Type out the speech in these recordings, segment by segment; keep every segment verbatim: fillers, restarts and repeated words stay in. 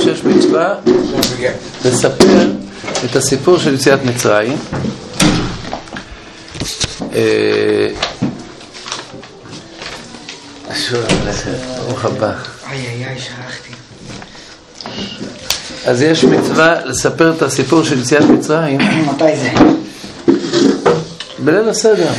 שיש מצווה לספר את הסיפור של יציאת מצרים. ברוך הבא. איי איי איי, שכחתי. אז יש מצווה לספר את הסיפור של יציאת מצרים. מתי זה? בליל הסדר.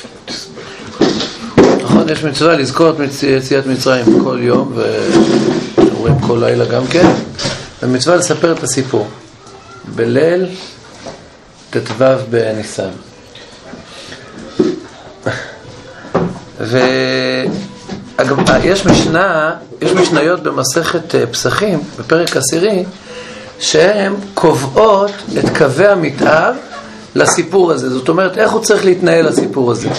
נכון, יש מצווה לזכור את יציאת מצרים כל יום, ורואים כל לילה גם כן. ומצווה לספר את הסיפור בליל תתוו בניסן. ויש משנה, יש משניות במסכת פסחים בפרק עשירי שהן קובעות את קווי המתאר לסיפור הזה. זאת אומרת, איך הוא צריך להתנהל לסיפור הזה.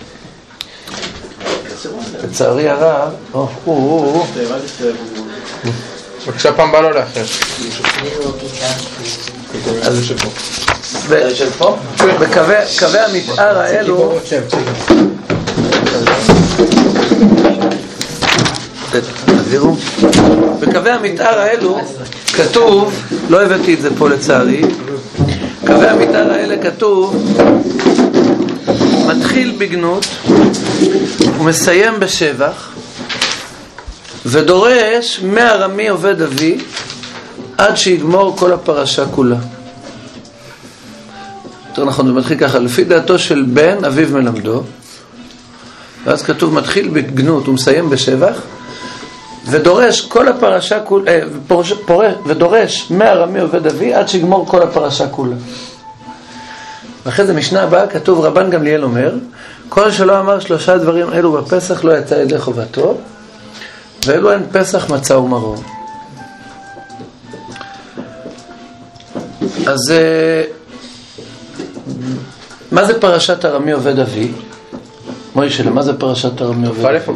לצערי הרב, או, או, או. בבקשה, פעם בא לו לאחר. אז בקווי המתאר האלו תעבירו. בקווי המתאר האלו כתוב, לא הבאתי את זה פה לצערי, קווי המתאר האלה כתוב מתחיל בגנות ומסיים בשבח ודורש מארמי עובד אבי עד שיגמור כל הפרשה כולה. יותר נכון, זה מתחיל ככה, לפי דעתו של בן אביו מלמדו, ואז כתוב מתחיל בגנות ומסיים בשבח ודורש כל הפרשה כולה, אה, פורש, פורש, ודורש מארמי עובד אבי עד שיגמור כל הפרשה כולה. ואחרי זה משנה הבאה כתוב רבן גמליאל אומר כל שלא אמר שלושה דברים אלו בפסח לא יצא ידי חובתו, ואלו הן פסח מצה ומרור. אז מה זה פרשת ארמי עובד אבי? מוישלה, מה זה פרשת ארמי עובד אבי?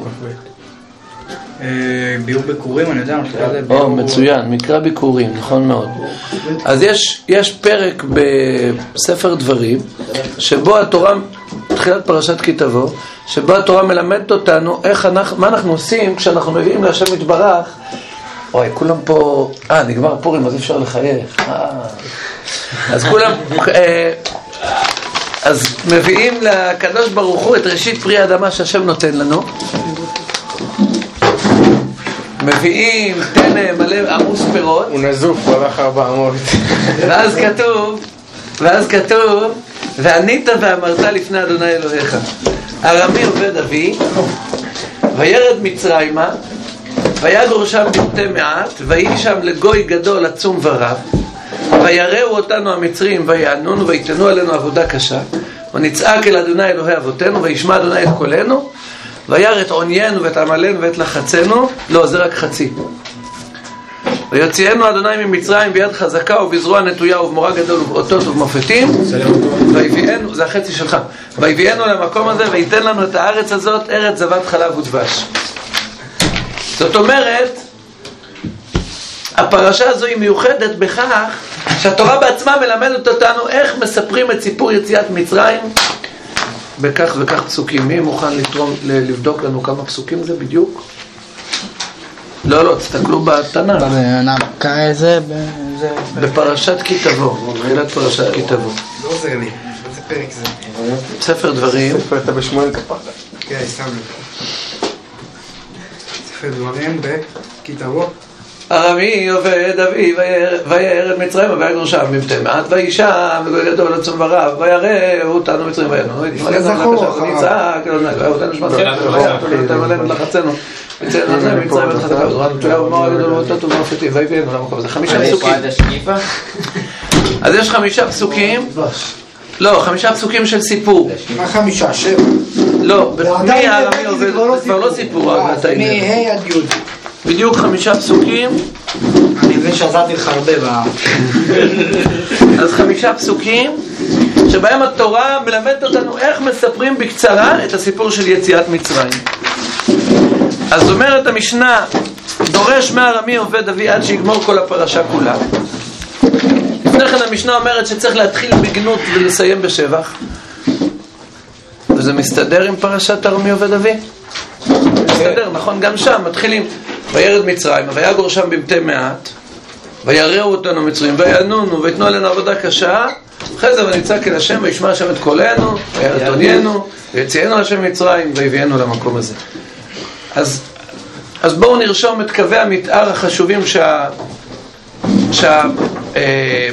ביור ביקורים, אני יודע, או, מצוין, מקרא ביקורים, נכון מאוד. אז יש, יש פרק בספר דברים שבו התורה, תחילת פרשת כי תבוא, שבו התורה מלמדת אותנו איך אנחנו, מה אנחנו עושים כשאנחנו מביאים להשם יתברך. אוי, כולם פה, אה, נגמר פורים, אז אפשר לחייך. אה. אז כולם, אה, אז מביאים לקדוש ברוך הוא את ראשית פרי האדמה שהשם נותן לנו. מביאים תנא מלא עמוס פירות. הוא נזוף, הוא הלך ארבע אמות. ואז כתוב, ואז כתוב, וענית ואמרת לפני אדוני אלוהיך, ארמי עובד אבי, וירד מצרימה, ויגור שם בלתי מעט, ויהי שם לגוי גדול עצום ורב, ויראו אותנו המצרים, ויענונו, ויתנו עלינו עבודה קשה, ונצעק אל אדוני אלוהי אבותינו, וישמע אדוני את קולנו, וירא את עוניינו ואת עמלנו ואת לחצנו. לא, זה רק חצי. ויוציאנו אדוני ממצרים ביד חזקה ובזרוע נטויה ובמורא גדול ובאותות ובמופתים, ויביאנו, זה החצי שלך, ויביאנו למקום הזה וייתן לנו את הארץ הזאת, ארץ זבת חלב ודבש. זאת אומרת, הפרשה הזו היא מיוחדת בכך שהתורה בעצמה מלמדת אותנו איך מספרים את סיפור יציאת מצרים בכך וכך פסוקים. מי מוכן לתרום, לבדוק לנו כמה פסוקים זה בדיוק? לא, לא, תסתכלו בתנ"ך. זה בפרשת כי תבוא, תחילת פרשת כי תבוא. לא עוזר לי, איזה פרק זה? ספר דברים. ספר אתה בשמואל כפרה. כן, שם לי. ספר דברים בכי תבוא. ארמי עובד אבי וירא את מצרים ויגור שם בלתי מעט ויהי שם וגוי גדול עצום ורב ויראו אותנו מצרים ויענונו ונצעק אל אדוני אותנו שמע אותנו עלינו לחצנו יצאנו מצרים ואת חזקה וזרוע נטויה ובמורא גדול ובאותות ובמופתים ויביאנו למקום. זה חמישה פסוקים. אז יש חמישה פסוקים. לא, חמישה פסוקים של סיפור. מה חמישה? שבע? לא, מי הארמי עובד? זה כבר לא סיפור. מי ה' עד י' בדיוק חמישה פסוקים. אני מבין שעזרתי לך הרבה בה... אז חמישה פסוקים שבהם התורה מלמדת אותנו איך מספרים בקצרה את הסיפור של יציאת מצרים. אז אומרת המשנה, דורש מארמי עובד אבי עד שיגמור כל הפרשה כולה. לפני כן המשנה אומרת שצריך להתחיל בגנות ולסיים בשבח, וזה מסתדר עם פרשת ארמי עובד אבי? מסתדר, נכון? גם שם מתחילים וירד מצרים ויגור שם בלתי מעט, ויראו אותנו מצרים, וינונו, ויתנו עלינו עבודה קשה. אחרי זה ונצעק אל השם, וישמע השם את קולנו, ויעתוננו, ויציאנו השם מצרים, ויביאנו למקום הזה. אז, אז בואו נרשום את קווי המתאר החשובים שה... שה אה,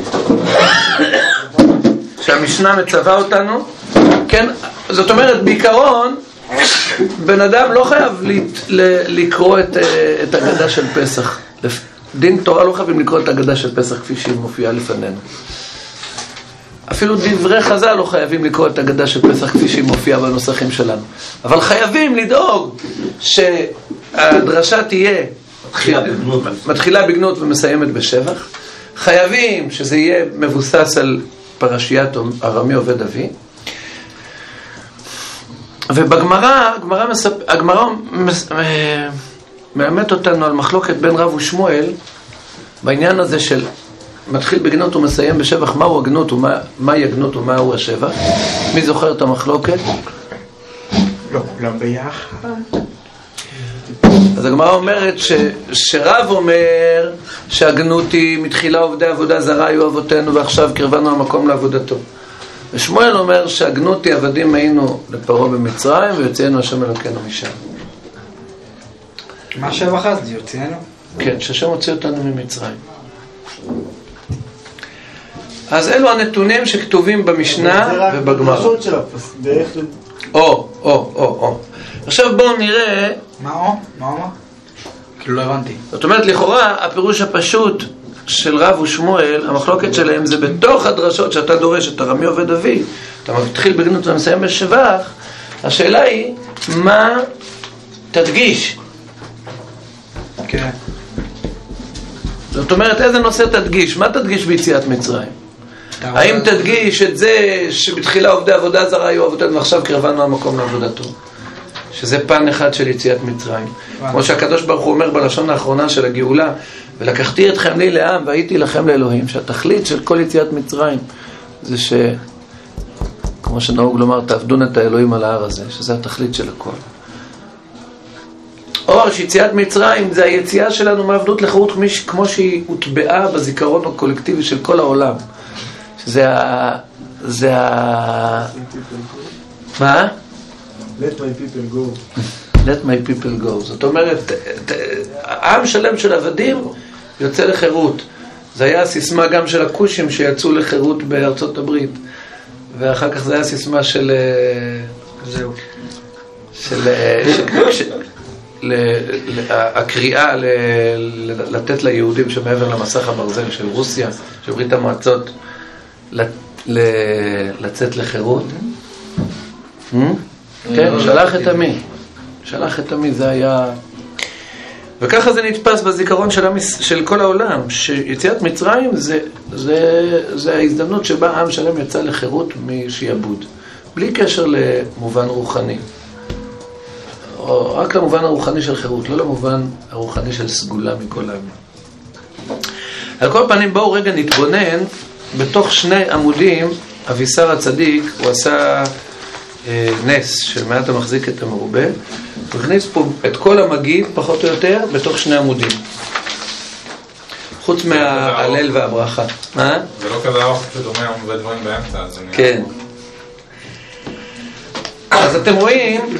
שהמשנה מצווה אותנו. כן, זאת אומרת, בעיקרון, בן אדם לא חייב ל, ל, לקרוא את, את הגדה של פסח. דין תורה לא חייבים לקרוא את הגדה של פסח כפי שהיא מופיעה לפנינו. אפילו דברי חז"ל לא חייבים לקרוא את הגדה של פסח כפי שהיא מופיעה בנוסחים שלנו. אבל חייבים לדאוג שהדרשה תהיה מתחילה בגנות, מתחילה בגנות ומסיימת בשבח. חייבים שזה יהיה מבוסס על פרשיית ארמי עובד אבי. ובגמרא, הגמרא מספ... הגמרא מס... מלמד אותנו על מחלוקת בין רב ושמואל בעניין הזה של מתחיל בגנות ומסיים בשבח. מהו הגנות ומה מהי הגנות ומהו השבח? מי זוכר את המחלוקת? לא, לא ביחד. אז הגמרא אומרת ש... שרב אומר שהגנות היא מתחילה עובדי עבודה זרה היו אבותינו ועכשיו קרבנו המקום לעבודתו. ושמואל אומר שהגנות היא עבדים היינו לפרעה במצרים ויוצאנו השם אלוקינו משם. מה שבח אז? זה יוצאנו? כן, שהשם הוציא אותנו ממצרים. אז אלו הנתונים שכתובים במשנה ובגמרא. או, או, או, או. עכשיו בואו נראה... מה או? מה או? כאילו לא הבנתי. זאת אומרת, לכאורה, הפירוש הפשוט של רב ושמואל, המחלוקת שלהם זה בתוך הדרשות שאתה דורש את ארמי עובד אבי. אתה מתחיל בגנות ומסיים בשבח. השאלה היא, מה תדגיש? כן. זאת אומרת, איזה נושא תדגיש? מה תדגיש ביציאת מצרים? האם תדגיש את זה שבתחילה עובדי עבודה זרה היו אבותינו ועכשיו קרבנו המקום לעבודתו? שזה פן אחד של יציאת מצרים. כמו שהקדוש ברוך הוא אומר בלשון האחרונה של הגאולה, ולקחתי אתכם לי לעם והייתי לכם לאלוהים, שהתכלית של כל יציאת מצרים זה ש... כמו שנהוג לומר, תעבדון את האלוהים על ההר הזה, שזה התכלית של הכל. או שיציאת מצרים זה היציאה שלנו מעבדות לחירות כמו שהיא הוטבעה בזיכרון הקולקטיבי של כל העולם. שזה ה... זה ה... מה? Let my people go. Let my people go. זאת אומרת, עם שלם של עבדים יוצא לחירות. זה היה הסיסמה גם של הכושים שיצאו לחירות בארצות הברית. ואחר כך זה היה הסיסמה של... זהו. של... הקריאה לתת ליהודים שמעבר למסך הברזל של רוסיה, של ברית המועצות, לצאת לחירות. כן, שלח את עמי. שלח את עמי, זה היה... וככה זה נתפס בזיכרון של, המס... של כל העולם, שיציאת מצרים זה, זה, זה ההזדמנות שבה עם שלם יצא לחירות משעבוד, בלי קשר למובן רוחני. או רק למובן הרוחני של חירות, לא למובן הרוחני של סגולה מכל העם. על כל פנים, בואו רגע נתבונן, בתוך שני עמודים, אבישר הצדיק, הוא עשה אה, נס של מעט המחזיק את המרובה, הוא הכניס פה את כל המגיד, פחות או יותר, בתוך שני עמודים. חוץ מההלל והברכה. מה? זה לא כזה ארוך, פשוט אומר הרבה דברים באמצע, אז אני... כן. אז אתם רואים...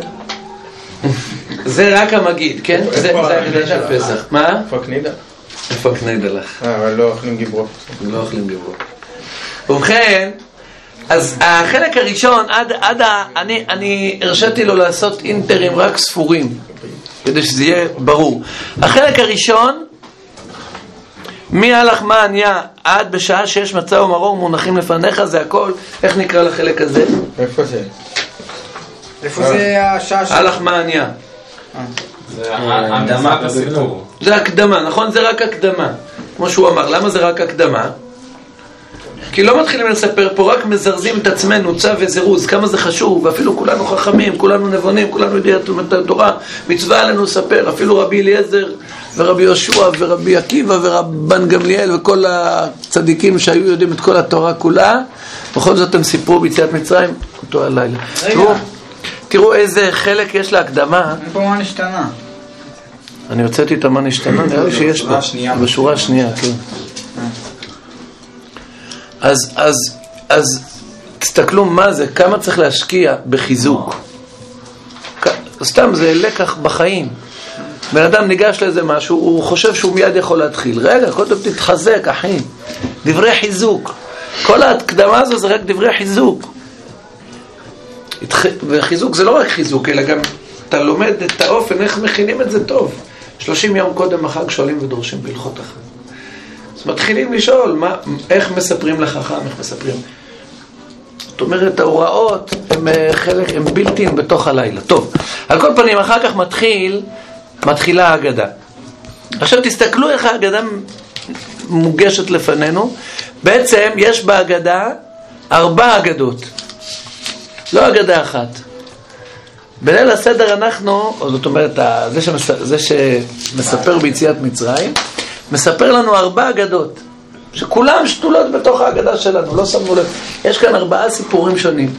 זה רק המגיד, כן? זה הגדה של פסח. מה? איפה הקנידה? איפה הקנידה לך? אה, אבל לא אוכלים גיברו. לא אוכלים גיברו. ובכן, אז החלק הראשון, עד, עד ה... אני, אני הרשיתי לו לעשות אינטרים רק ספורים, כדי שזה יהיה ברור. החלק הראשון, מי הלך מה עניה, עד בשעה שיש מצה ומרור מונחים לפניך, זה הכל. איך נקרא לחלק הזה? איפה זה? איפה זה השעה של... הלך מה עניה. זה הקדמה בסיפור. זה הקדמה, נכון? זה רק הקדמה. כמו שהוא אמר, למה זה רק הקדמה? כי לא מתחילים לספר פה, רק מזרזים את עצמנו, צו וזירוז, כמה זה חשוב, ואפילו כולנו חכמים, כולנו נבונים, כולנו יודעים את התורה, מצווה עלינו לספר, אפילו רבי אליעזר ורבי יהושע ורבי עקיבא ורבן גמליאל וכל הצדיקים שהיו יודעים את כל התורה כולה, בכל זאת הם סיפרו ביציאת מצרים אותו הלילה. תראו, תראו איזה חלק יש להקדמה. אין פה מה נשתנה. אני הוצאתי את המן השתנה, נראה לי שיש פה, בשורה השנייה, כן. אז, אז, אז תסתכלו מה זה, כמה צריך להשקיע בחיזוק. סתם זה לקח בחיים. בן אדם ניגש לאיזה משהו, הוא חושב שהוא מיד יכול להתחיל. רגע, קודם תתחזק, אחי. דברי חיזוק. כל ההקדמה הזו זה רק דברי חיזוק. וחיזוק זה לא רק חיזוק, אלא גם אתה לומד את האופן, איך מכינים את זה טוב. שלושים יום קודם החג שואלים ודורשים בהלכות החג. אז מתחילים לשאול, מה, איך מספרים לחכם, איך מספרים. זאת אומרת, ההוראות הם חלק, הם בלתיים בתוך הלילה. טוב, על כל פנים, אחר כך מתחיל, מתחילה ההגדה. עכשיו תסתכלו איך ההגדה מוגשת לפנינו. בעצם יש בהגדה ארבע אגדות. לא אגדה אחת. בליל הסדר אנחנו, או זאת אומרת, זה, שמס, זה שמספר ביציאת מצרים, מספר לנו ארבע אגדות. שכולם שתולות בתוך ההגדה שלנו, לא שמנו לב. יש כאן ארבעה סיפורים שונים.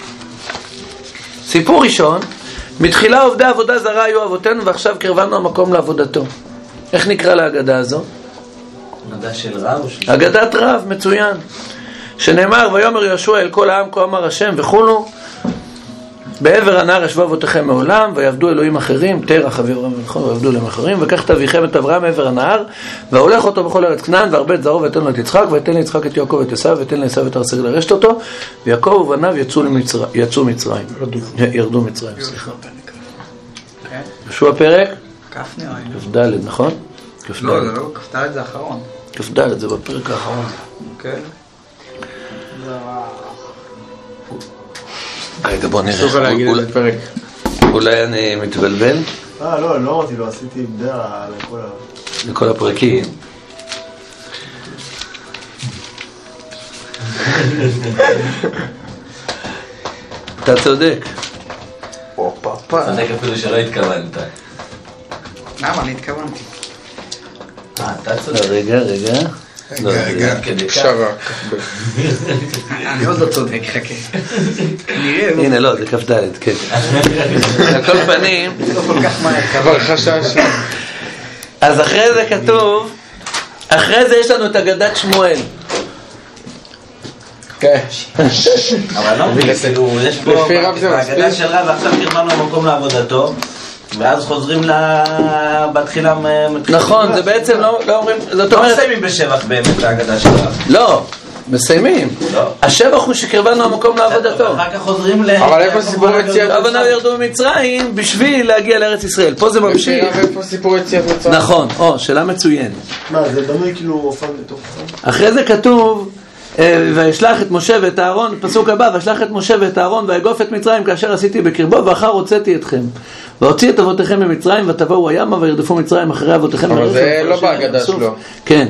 סיפור ראשון, מתחילה עובדי עבודה זרה היו אבותינו, ועכשיו קרבנו המקום לעבודתו. איך נקרא להגדה הזו? אגדה של רב? אגדת רב, מצוין. שנאמר, ויאמר יהושע אל כל העם כה אמר השם וכולו, בעבר הנהר ישבו אבותיכם מעולם, ויעבדו אלוהים אחרים, תרח אבירם ולכון, ויעבדו אלוהים אחרים, וכך תביכם את אברהם מעבר הנהר, והולך אותו בכל ארץ כנען, והרבה את זרעו, ויתן לו את יצחק, ויתן ליצחק את יעקב ואת עשיו, ויתן לעשיו את הר סגל לרשת אותו, ויעקב ובניו יצאו למצרים, יצאו מצרים, ירדו מצרים, סליחה. יהושע פרק? כף נראה לי. כף ד', נכון? לא, זה לא, כף ד' זה האחרון. כף ד' זה בפרק האחרון. כן. רגע, בוא נראה. סוכה להגיד את זה פרק. אולי אני מתבלבל? אה, לא, לא אמרתי לו, עשיתי דעה לכל ה... לכל הפרקים. אתה צודק. צודק אפילו שלא התכוונת. למה? אני התכוונתי. אה, אתה צודק. רגע, רגע. רגע, רגע, קשרה. אני עוד לא צודק, חכה. נראה. הנה, לא, זה כף ד', כן. על כל פנים... לא כל כך מהר. כבר חשש. אז אחרי זה כתוב, אחרי זה יש לנו את אגדת שמואל. כן. אבל לא, כאילו, יש פה בהגדה של רב, ועכשיו קרבנו המקום לעבודתו, ואז חוזרים בתחילה... נכון, זה בעצם לא אומרים... לא מסיימים בשבח באמת להגדה של רב. לא, מסיימים. השבח הוא שקרבנו המקום לעבודתו. ואחר כך חוזרים ל... אבל איפה סיפור יציאת מצרים? אבותינו ירדו ממצרים בשביל להגיע לארץ ישראל. פה זה ממשיך. איפה סיפור יציאת מצרים? נכון, או, שאלה מצוינת. מה, זה בנוי כאילו אופן בתוך אופן? אחרי זה כתוב... וישלח את משה ואת אהרון, פסוק הבא, וישלח את משה ואת אהרון ויגוף את מצרים כאשר עשיתי בקרבו, ואחר הוצאתי אתכם והוציא את אבותיכם ממצרים ותבואו הימה וירדפו מצרים אחרי אבותיכם. אבל זה לא בהגדה שלו. כן,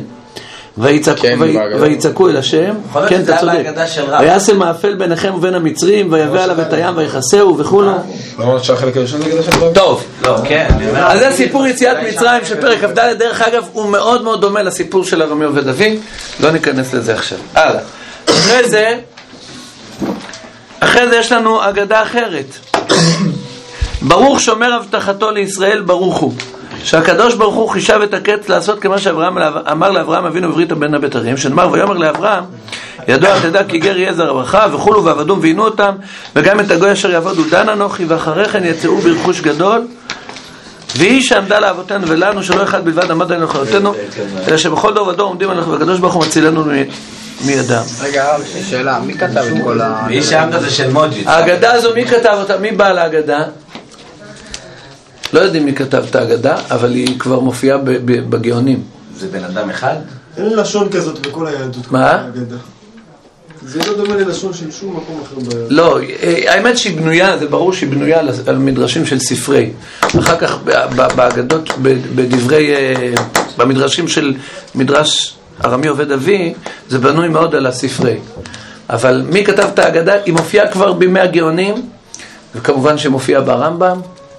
ויצעקו אל השם. כן, אתה צודק. ויעשה מאפל ביניכם ובין המצרים ויבא עליו את הים ויכסהו וכולו. לא אמרת שהחלק הראשון זה אגדה של רב? טוב, כן. אז זה סיפור יציאת מצרים של פרק כ"ד. דרך אגב הוא מאוד מאוד דומה לסיפור של ארמי עובד אבי, לא ניכנס לזה עכשיו. הלאה. אחרי זה אחרי זה יש לנו אגדה אחרת. ברוך שומר הבטחתו לישראל, ברוך הוא, שהקדוש ברוך הוא חישב את הקץ לעשות כמו שאברהם אמר לאברהם אבינו בברית בין הבתרים, שנאמר ויאמר לאברהם ידוע תדע כי גר יהיה זרע ברכה וכולו ועבדום ועינו אותם, וגם את הגוי אשר יעבדו דן אנוכי, ואחרי כן יצאו ברכוש גדול, והיא שעמדה לאבותינו ולנו שלא אחד בלבד עמד עלינו לכלותנו, אלא שבכל דור ודור עומדים עלינו, והקדוש ברוך הוא מצילנו מידם. רגע, שאלה, מי כתב את כל ה... והיא שעמדה זה של מוג'י. ההגדה הזו, מי כתב אותה? מי בא להגדה? לא יודעים מי כתב את ההגדה, אבל היא כבר מופיעה בגאונים. זה בן אדם אחד? אין לשון כזאת בכל היהדות. מה? זה לא דומה ללשון של שום מקום אחר ביהדות. לא, האמת שהיא בנויה, זה ברור שהיא בנויה על מדרשים של ספרי. אחר כך בהגדות, בדברי, במדרשים של מדרש ארמי עובד אבי, זה בנוי מאוד על הספרי. אבל מי כתב את ההגדה? היא מופיעה כבר בימי הגאונים, וכמובן שמופיעה ברמב"ם,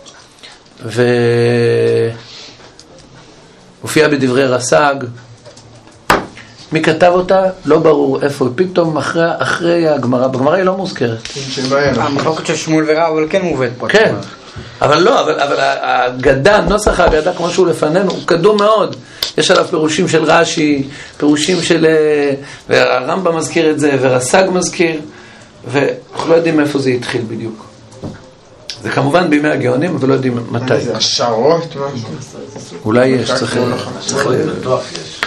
ומופיעה בדברי רס"ג. מי כתב אותה? לא ברור איפה, פתאום אחרי, אחרי הגמרא, בגמרא היא לא מוזכרת. המחלוקת של שמואל ורב, אבל כן מובאת פה. כן, אבל לא, אבל, אבל האגדה, נוסח האגדה כמו שהוא לפנינו, הוא קדום מאוד. יש עליו פירושים של רש"י, פירושים של... והרמב"ם מזכיר את זה, ורס"ג מזכיר, ואנחנו לא יודעים איפה זה התחיל בדיוק. זה כמובן בימי הגאונים, אבל לא יודעים מתי. השערות, משהו? אולי יש, צריך להיות.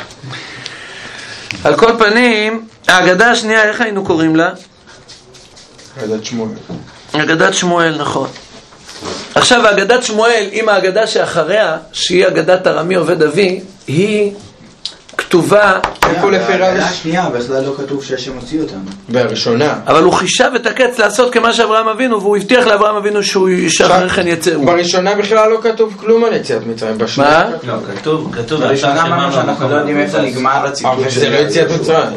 על כל פנים, האגדה השנייה, איך היינו קוראים לה? אגדת שמואל. אגדת שמואל, נכון. עכשיו, האגדת שמואל, עם האגדה שאחריה, שהיא אגדת ארמי עובד אבי, היא כתובה... איפה לפי רב? האגדה השנייה, בכלל לא כתוב שהשם הוציא אותנו. והראשונה. אבל הוא חישב את הקץ לעשות כמה שאברהם אבינו, והוא הבטיח לאברהם אבינו שהוא שאחרי כן יצאו. בראשונה בכלל לא כתוב כלום על יציאת מצרים. מה? לא, כתוב, כתוב. בראשונה אמרנו שאנחנו לא יודעים איפה נגמר הציטוט. אבל זה לא יציאת מצרים.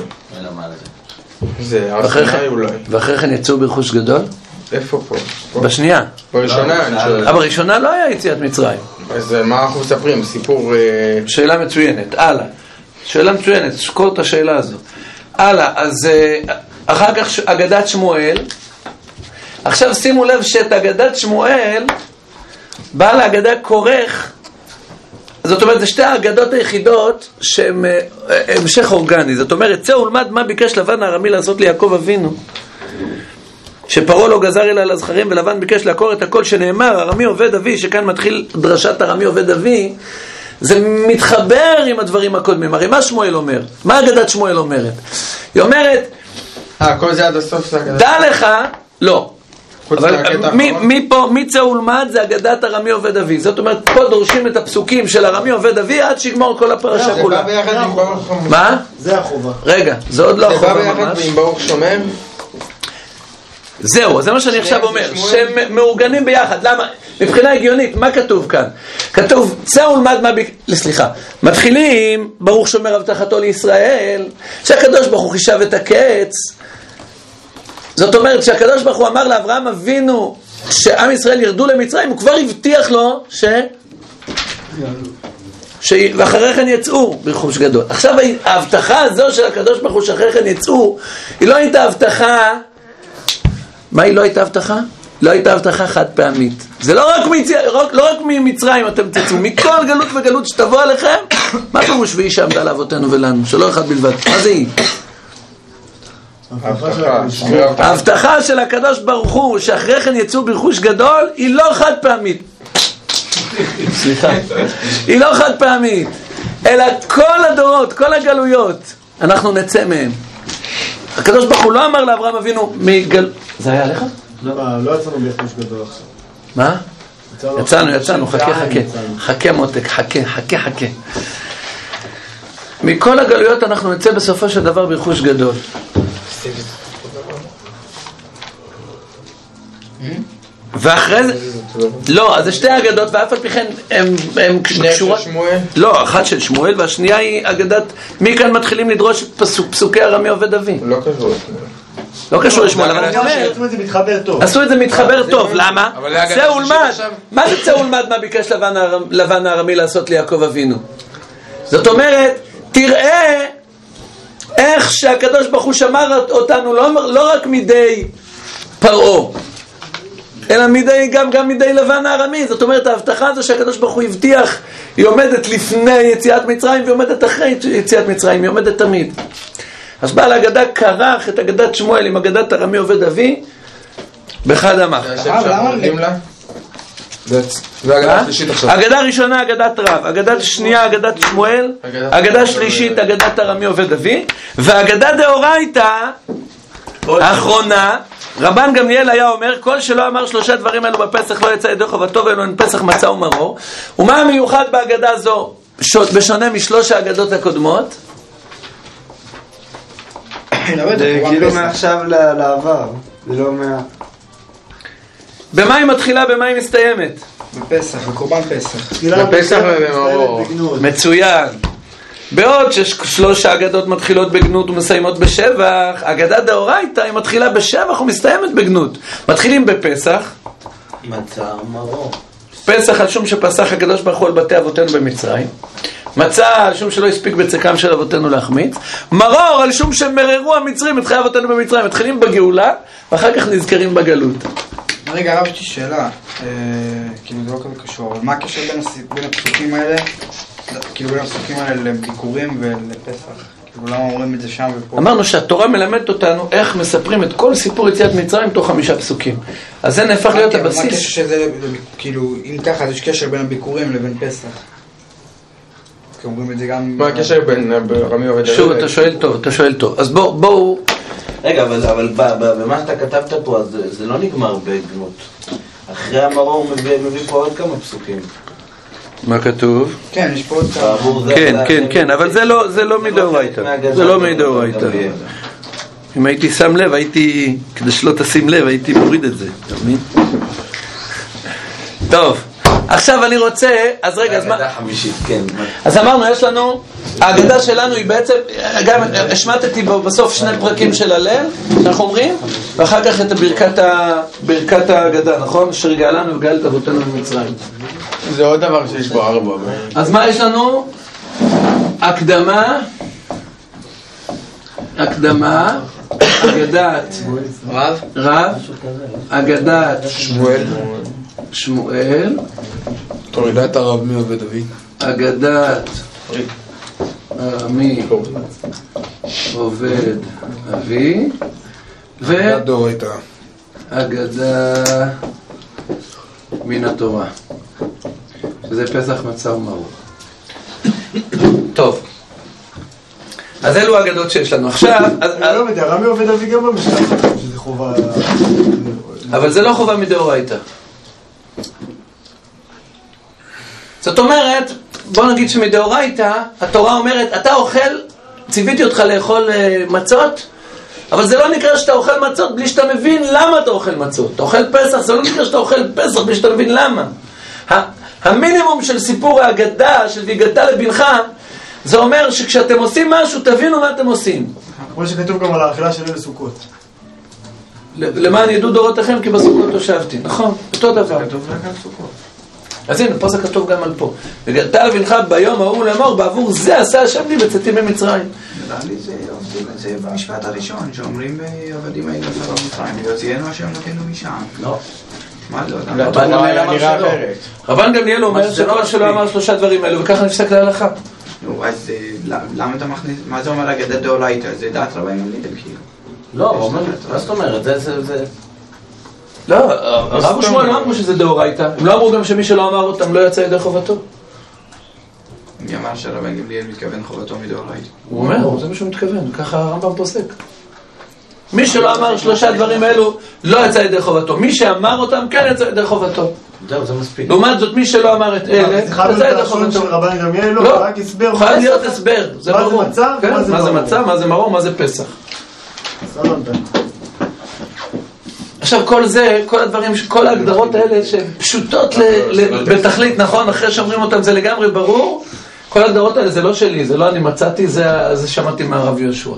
זה הר סיני אולי. ואחרי כן יצאו ברכוש גדול? איפה פה? בשנייה. בראשונה אני שואל. אבל בראשונה לא היה יציאת מצרים. אז מה אנחנו מספרים? סיפור... שאלה מצוינת, הלאה. שאלה מצוינת, שזכור את השאלה הזו. הלאה, אז אחר כך אגדת שמואל. עכשיו שימו לב שאת אגדת שמואל באה לאגדה כורך. זאת אומרת, זה שתי האגדות היחידות שהן המשך אורגני. זאת אומרת, צא ולמד מה ביקש לבן הארמי לעשות ליעקב אבינו. שפרעה לא גזר אלא על הזכרים, ולבן ביקש לעקור את הכל שנאמר, ארמי עובד אבי, שכאן מתחיל דרשת ארמי עובד אבי, זה מתחבר עם הדברים הקודמים. הרי מה שמואל אומר? מה אגדת שמואל אומרת? היא אומרת, אה, כל זה עד הסוף זה אגדת. דע לך, לא. אבל מי, מי פה, מי צא ולמד זה אגדת ארמי עובד אבי. זאת אומרת, פה דורשים את הפסוקים של ארמי עובד אבי עד שיגמור כל הפרשה כולה. זה בא ביחד עם ברוך שומר. מה? זה החובה. רגע, זה עוד לא החובה ממש. זה בא ביחד עם ברוך שומר. זהו, זה מה שאני עכשיו אומר, שהם מאורגנים ביחד. למה? מבחינה הגיונית, מה כתוב כאן? כתוב, צא ולמד מה... סליחה, מתחילים, ברוך שומר הבטחתו לישראל, שהקדוש ברוך הוא חישב את הקץ. זאת אומרת, שהקדוש ברוך הוא אמר לאברהם אבינו, שעם ישראל ירדו למצרים, הוא כבר הבטיח לו ש... ש... ואחרי כן יצאו ברכוש גדול. עכשיו, ההבטחה הזו של הקדוש ברוך הוא שאחרי כן יצאו, היא לא הייתה הבטחה... מה היא לא הייתה הבטחה? לא הייתה הבטחה חד פעמית. זה לא רק, מצ... לא רק ממצרים אתם תצאו, מכל גלות וגלות שתבוא עליכם. מה פירוש והיא שעמדה לאבותינו ולנו? שלא אחד בלבד. מה זה היא? ההבטחה של הקדוש ברוך הוא שאחרי כן יצאו ברכוש גדול היא לא חד פעמית. סליחה. היא לא חד פעמית. אלא כל הדורות, כל הגלויות, אנחנו נצא מהם. הקדוש ברוך הוא לא אמר לאברהם אבינו מגל... זה היה עליך? לא, לא יצאנו ברכוש גדול עכשיו. מה? יצאנו, יצאנו, חכה, חכה. חכה מותק, חכה, חכה, חכה. מכל הגלויות אנחנו נצא בסופו של דבר ברכוש גדול. ואחרי זה... לא, אז זה שתי אגדות, ואף על פי כן הם קשורות... לא, אחת של שמואל, והשנייה היא אגדת... מכאן מתחילים לדרוש פסוקי ארמי עובד אבי. לא קשור. לא קשור לשמואל, אבל אני אומר... עשו את זה מתחבר טוב. עשו את זה מתחבר טוב, למה? צא ולמד. מה זה צא ולמד מה ביקש לבן הארמי לעשות ליעקב אבינו? זאת אומרת, תראה איך שהקדוש ברוך הוא שמר אותנו לא רק מידי פרעה, אלא מדי, גם, גם מדי לבן הארמי. זאת אומרת, ההבטחה הזו שהקדוש ברוך הוא הבטיח, היא עומדת לפני יציאת מצרים, והיא עומדת אחרי יציאת מצרים, היא עומדת תמיד. אז בעל ההגדה קרח את אגדת שמואל עם אגדת ארמי עובד אבי, בחד עמך. אגדה ראשונה, אגדת רב, אגדת שנייה, אגדת שמואל, אגדה שלישית, אגדת ארמי עובד אבי, ואגדה דאורייתא, האחרונה, רבן גמליאל היה אומר, כל שלא אמר שלושה דברים אלו בפסח לא יצא ידי חובתו ואלו אין פסח מצה ומרור. ומה המיוחד בהגדה זו בשונה משלוש האגדות הקודמות? זה כאילו מעכשיו לעבר, זה לא מה... במה היא מתחילה, במה היא מסתיימת? בפסח, בקורבן פסח. בפסח ובמרור. מצוין. בעוד ששלוש האגדות מתחילות בגנות ומסיימות בשבח, אגדת דאורייתא היא מתחילה בשבח ומסתיימת בגנות. מתחילים בפסח. מצה ומרור. פסח על שום שפסח הקדוש ברוך הוא על בתי אבותינו במצרים. מצה על שום שלא הספיק בצקם של אבותינו להחמיץ. מרור על שום שמררו המצרים את חיי אבותינו במצרים. מתחילים בגאולה ואחר כך נזכרים בגלות. רגע, הרב, יש לי שאלה, כאילו זה לא כזה קשור, אבל מה הקשר בין הפסוקים האלה, כאילו בין הפסוקים האלה לביקורים ולפסח? כאילו למה אומרים את זה שם ופה? אמרנו שהתורה מלמדת אותנו איך מספרים את כל סיפור יציאת מצרים תוך חמישה פסוקים. אז זה נהפך להיות הבסיס. מה הקשר שזה, כאילו, אם ככה, יש קשר בין הביקורים לבין פסח? אומרים את זה גם... מה הקשר בין רמי עובד דוד? שוב, אתה שואל טוב, אתה שואל טוב. אז בואו... רגע, אבל במה שאתה כתבת פה, זה לא נגמר בגנות. אחרי המרור הוא מביא פה עוד כמה פסוקים. מה כתוב? כן, יש פה עוד כמה. כן, כן, כן, אבל זה לא מדאורייתא. זה לא מדאורייתא. אם הייתי שם לב, הייתי, כדי שלא תשים לב, הייתי מוריד את זה. טוב, עכשיו אני רוצה, אז רגע, אז מה? אז אמרנו, יש לנו, ההגדה שלנו היא בעצם, גם השמטתי בסוף שני פרקים של הלל, שאנחנו אומרים, ואחר כך את ברכת ההגדה, נכון? אשר גאלנו וגאלת אבותינו ממצרים. זה עוד דבר שיש בו ארבע. אז מה יש לנו? הקדמה, הקדמה, אגדת רב, רב, אגדת שמואל, שמואל, תורידת הרב מעובד אבי, אגדת רמי עובד אבי, ואגדה מן התורה, שזה פסח מצה ומרור. טוב, אז אלו האגדות שיש לנו. עכשיו, אני לא יודע, רמי עובד אבי גם במשנה, שזה חובה... אבל זה לא חובה מדאורייתא. זאת אומרת, בוא נגיד שמדאורייתא, התורה אומרת, אתה אוכל, ציוויתי אותך לאכול מצות, אבל זה לא נקרא שאתה אוכל מצות בלי שאתה מבין למה אתה אוכל מצות. אתה אוכל פסח, זה לא נקרא שאתה אוכל פסח בלי שאתה מבין למה. המינימום של סיפור ההגדה, של והגדת לבנך, זה אומר שכשאתם עושים משהו, תבינו מה אתם עושים. כמו שכתוב גם על האכילה של אלה סוכות. למען ידעו דורותיכם כי בסוכות תושבתי. נכון, אותו דבר. כתוב רק על סוכות. אז הנה, פה זה כתוב גם על פה. וגדת לבנך ביום ההוא לאמור, בעבור זה עשה השם לי בצאתי ממצרים. נראה לי זה עובדים את זה במשפט הראשון, שאומרים עבדים היינו עשרה במצרים, ויוציאנו השם נתנו משם. לא. מה זה? רבן גמליאל אמר שלא. רבן גמליאל אומר שלא שלא אמר שלושה דברים האלו, וככה נפסק להלכה. נו, אז למה אתה מכניס, מה זה אומר אגדת דאורייתא? זה דעת רבן גמליאל כאילו. לא, הוא אומר, מה זאת אומרת? זה... לא, הרב ושמואל לא אמרו שזה דאורייתא. הם לא אמרו גם שמי שלא אמר אותם לא יצא ידי חובתו. מי אמר שרבן גמליאל מתכוון חובתו מדאורייתא? הוא אומר, זה מה שהוא מתכוון, ככה הרמב"ם פוסק. מי שלא אמר שלושה דברים אלו לא יצא ידי חובתו. מי שאמר אותם כן יצא ידי חובתו. זהו, זה מספיק. לעומת זאת, מי שלא אמר את אלה, יצא ידי חובתו. רבן גמליאל לא, רק הסבר. חייב להיות הסבר, זה ברור. מה זה מצה? מה זה מצה, מה זה מרור, מה זה פסח. עכשיו כל זה, כל הדברים, כל ההגדרות האלה שהן פשוטות בתכלית, נכון, אחרי שאומרים אותם זה לגמרי ברור, כל ההגדרות האלה זה לא שלי, זה לא אני מצאתי, זה שמעתי מהרב יהושע.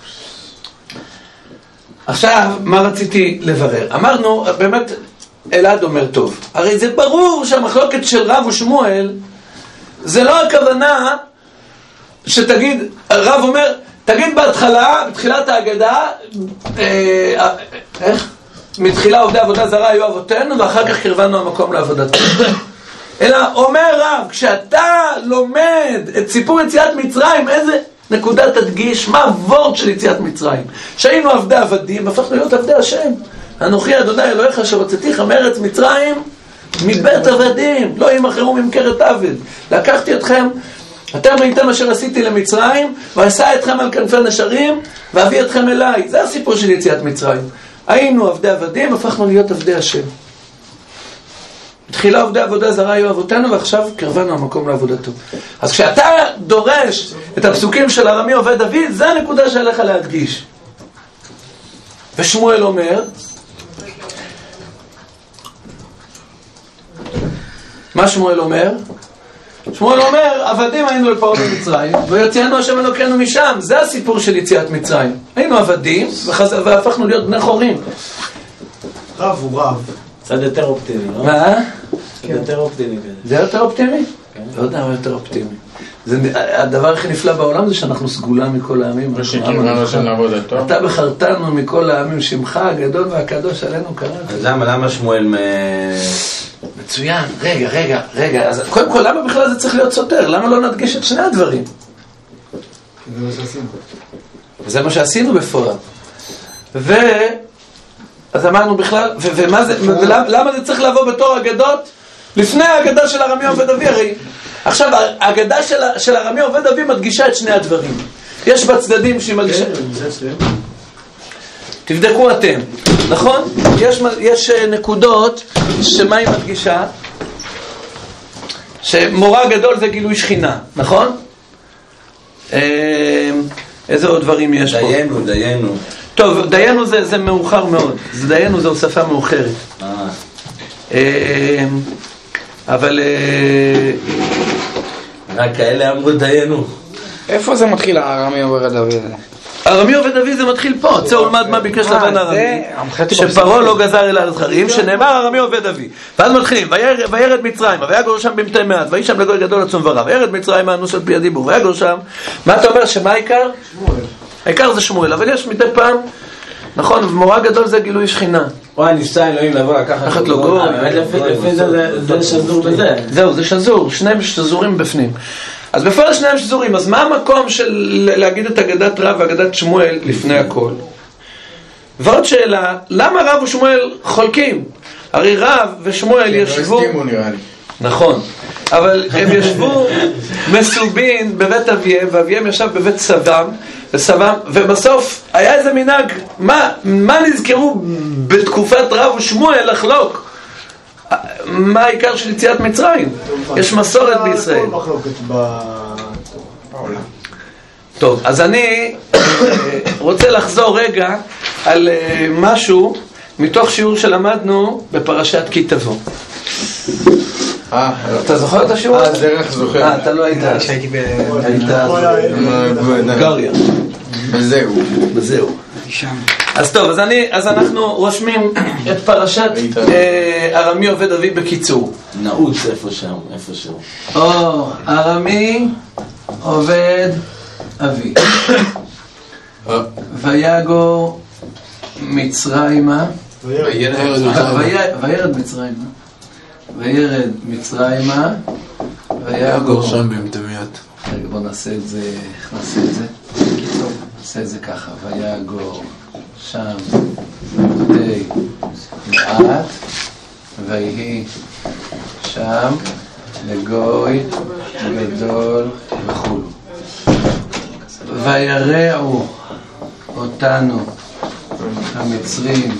עכשיו, מה רציתי לברר? אמרנו, באמת, אלעד אומר טוב, הרי זה ברור שהמחלוקת של רב ושמואל, זה לא הכוונה שתגיד, רב אומר, תגיד בהתחלה, בתחילת ההגדה, אה, איך? מתחילה עובדי עבודה זרה היו אבותינו, ואחר כך קרבנו המקום לעבודתנו. אלא אומר רב, כשאתה לומד את סיפור יציאת מצרים, איזה נקודה תדגיש, מה הוורד של יציאת מצרים? שהיינו עבדי עבדים, והפכנו להיות עבדי השם. אנוכי אדוני אלוהיך אשר הוצאתיך מארץ מצרים, מבית עבדים, לא ימכרו ממכרת עבד. לקחתי אתכם, אתם ראיתם אשר עשיתי למצרים, ועשה אתכם על כנפי נשרים, ואביא אתכם אליי. זה הסיפור של יציאת מצרים. היינו עבדי עבדים, הפכנו להיות עבדי השם. בתחילה עבדי עבודה זרה היו אבותינו, ועכשיו קרבנו המקום לעבודתו. אז כשאתה דורש את הפסוקים של הרמי עובד אבי, זה הנקודה שעליך להקדיש. ושמואל אומר, מה שמואל אומר? שמואל אומר, עבדים היינו לפרעה במצרים, ויוצאנו השם אלוקינו משם. זה הסיפור של יציאת מצרים. היינו עבדים, והפכנו להיות בני חורים. רב הוא רב. קצת יותר אופטימי, לא? מה? קצת יותר אופטימי. זה יותר אופטימי? לא יודע מה יותר אופטימי. זה, הדבר הכי נפלא בעולם זה שאנחנו סגולה מכל העמים. אתה בחרתנו מכל העמים, שמך הגדול והקדוש עלינו קראת. אז למה, למה שמואל מ... מצוין, רגע, רגע, רגע, אז קודם כל, למה בכלל זה צריך להיות סותר? למה לא נדגיש את שני הדברים? זה מה שעשינו. וזה מה שעשינו בפועל. ו... אז אמרנו בכלל, ו- ומה זה, ולמה זה צריך לבוא בתור אגדות? לפני האגדה של ארמי עובד אבי, הרי עכשיו, האגדה של, של ארמי עובד אבי מדגישה את שני הדברים. יש בצדדים שהיא מדגישה... תבדקו אתם, נכון? יש, יש נקודות שמה היא מדגישה? שמורה גדול זה גילוי שכינה, נכון? איזה עוד דברים יש פה? דיינו, דיינו. טוב, דיינו זה, זה מאוחר מאוד. זה דיינו זה הוספה מאוחרת. אה. אבל... רק כאלה אמרו דיינו. איפה זה מתחיל הארמי עובד אבי? ארמי עובד אבי זה מתחיל פה. צא ולמד מה ביקש לבן ארמי. שפרעה לא גזר אל הזכרים, שנאמר ארמי עובד אבי. ואז מתחילים, וירד מצרימה, ויגור שם במתי מעט, ויהי שם לגוי גדול עצום ורב. וירד מצרימה, אנוש על פי הדיבור, ויגור שם. מה אתה אומר, שמה העיקר? שמואל. העיקר זה שמואל, אבל יש מדי פעם, נכון, ומורה גדול זה גילוי שכינה. וואי, ניסה אלוהים לבוא לקחת לו גוי. לפי זה שזור בזה. זהו, זה שזור, שניהם שזורים בפנים. אז בפועל שניהם שזורים, אז מה המקום של להגיד את אגדת רב ואגדת שמואל לפני הכל? ועוד שאלה, למה רב ושמואל חולקים? הרי רב ושמואל ישבו... נכון, אבל הם ישבו מסובין בבית אביהם, ואביהם ישב בבית סבם, וסבם, ובסוף היה איזה מנהג, מה, מה נזכרו בתקופת רב ושמואל לחלוק? מה העיקר של יציאת מצרים? יש מסורת בישראל. כל מחלוקת בעולם. טוב, אז אני רוצה לחזור רגע על משהו מתוך שיעור שלמדנו בפרשת כי תבוא. אתה זוכר את השיעור? אה, דרך זוכר. אה, אתה לא היית. שהייתי ב... היית גריה. וזהו. וזהו. אז טוב, אז אני, אז אנחנו רושמים את פרשת ארמי עובד אבי בקיצור. נעוץ איפה שם, איפה שם. או, ארמי עובד אבי. ויגור מצרימה. וירד מצרימה. וירד מצרימה. ויגור שם במתמיית. רגע, בוא נעשה את זה, נעשה את זה. קיצור, נעשה את זה ככה. ויגור שם די מעט. ויהי שם לגוי גדול וכולו. ויראו אותנו המצרים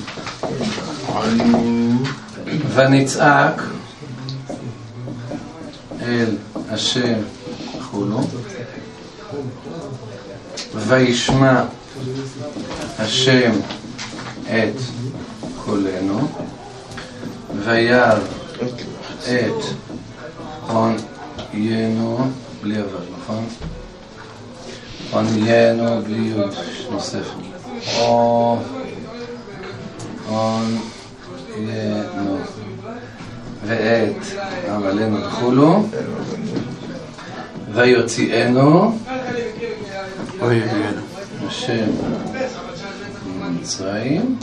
ונצעק אל השם וכולו. וישמע השם את קולנו וירא את עוניינו בלי אבל, נכון? עוניינו בלי יוד נוסף. עוניינו ואת עמלנו וכולו ויוציאנו השם מצרים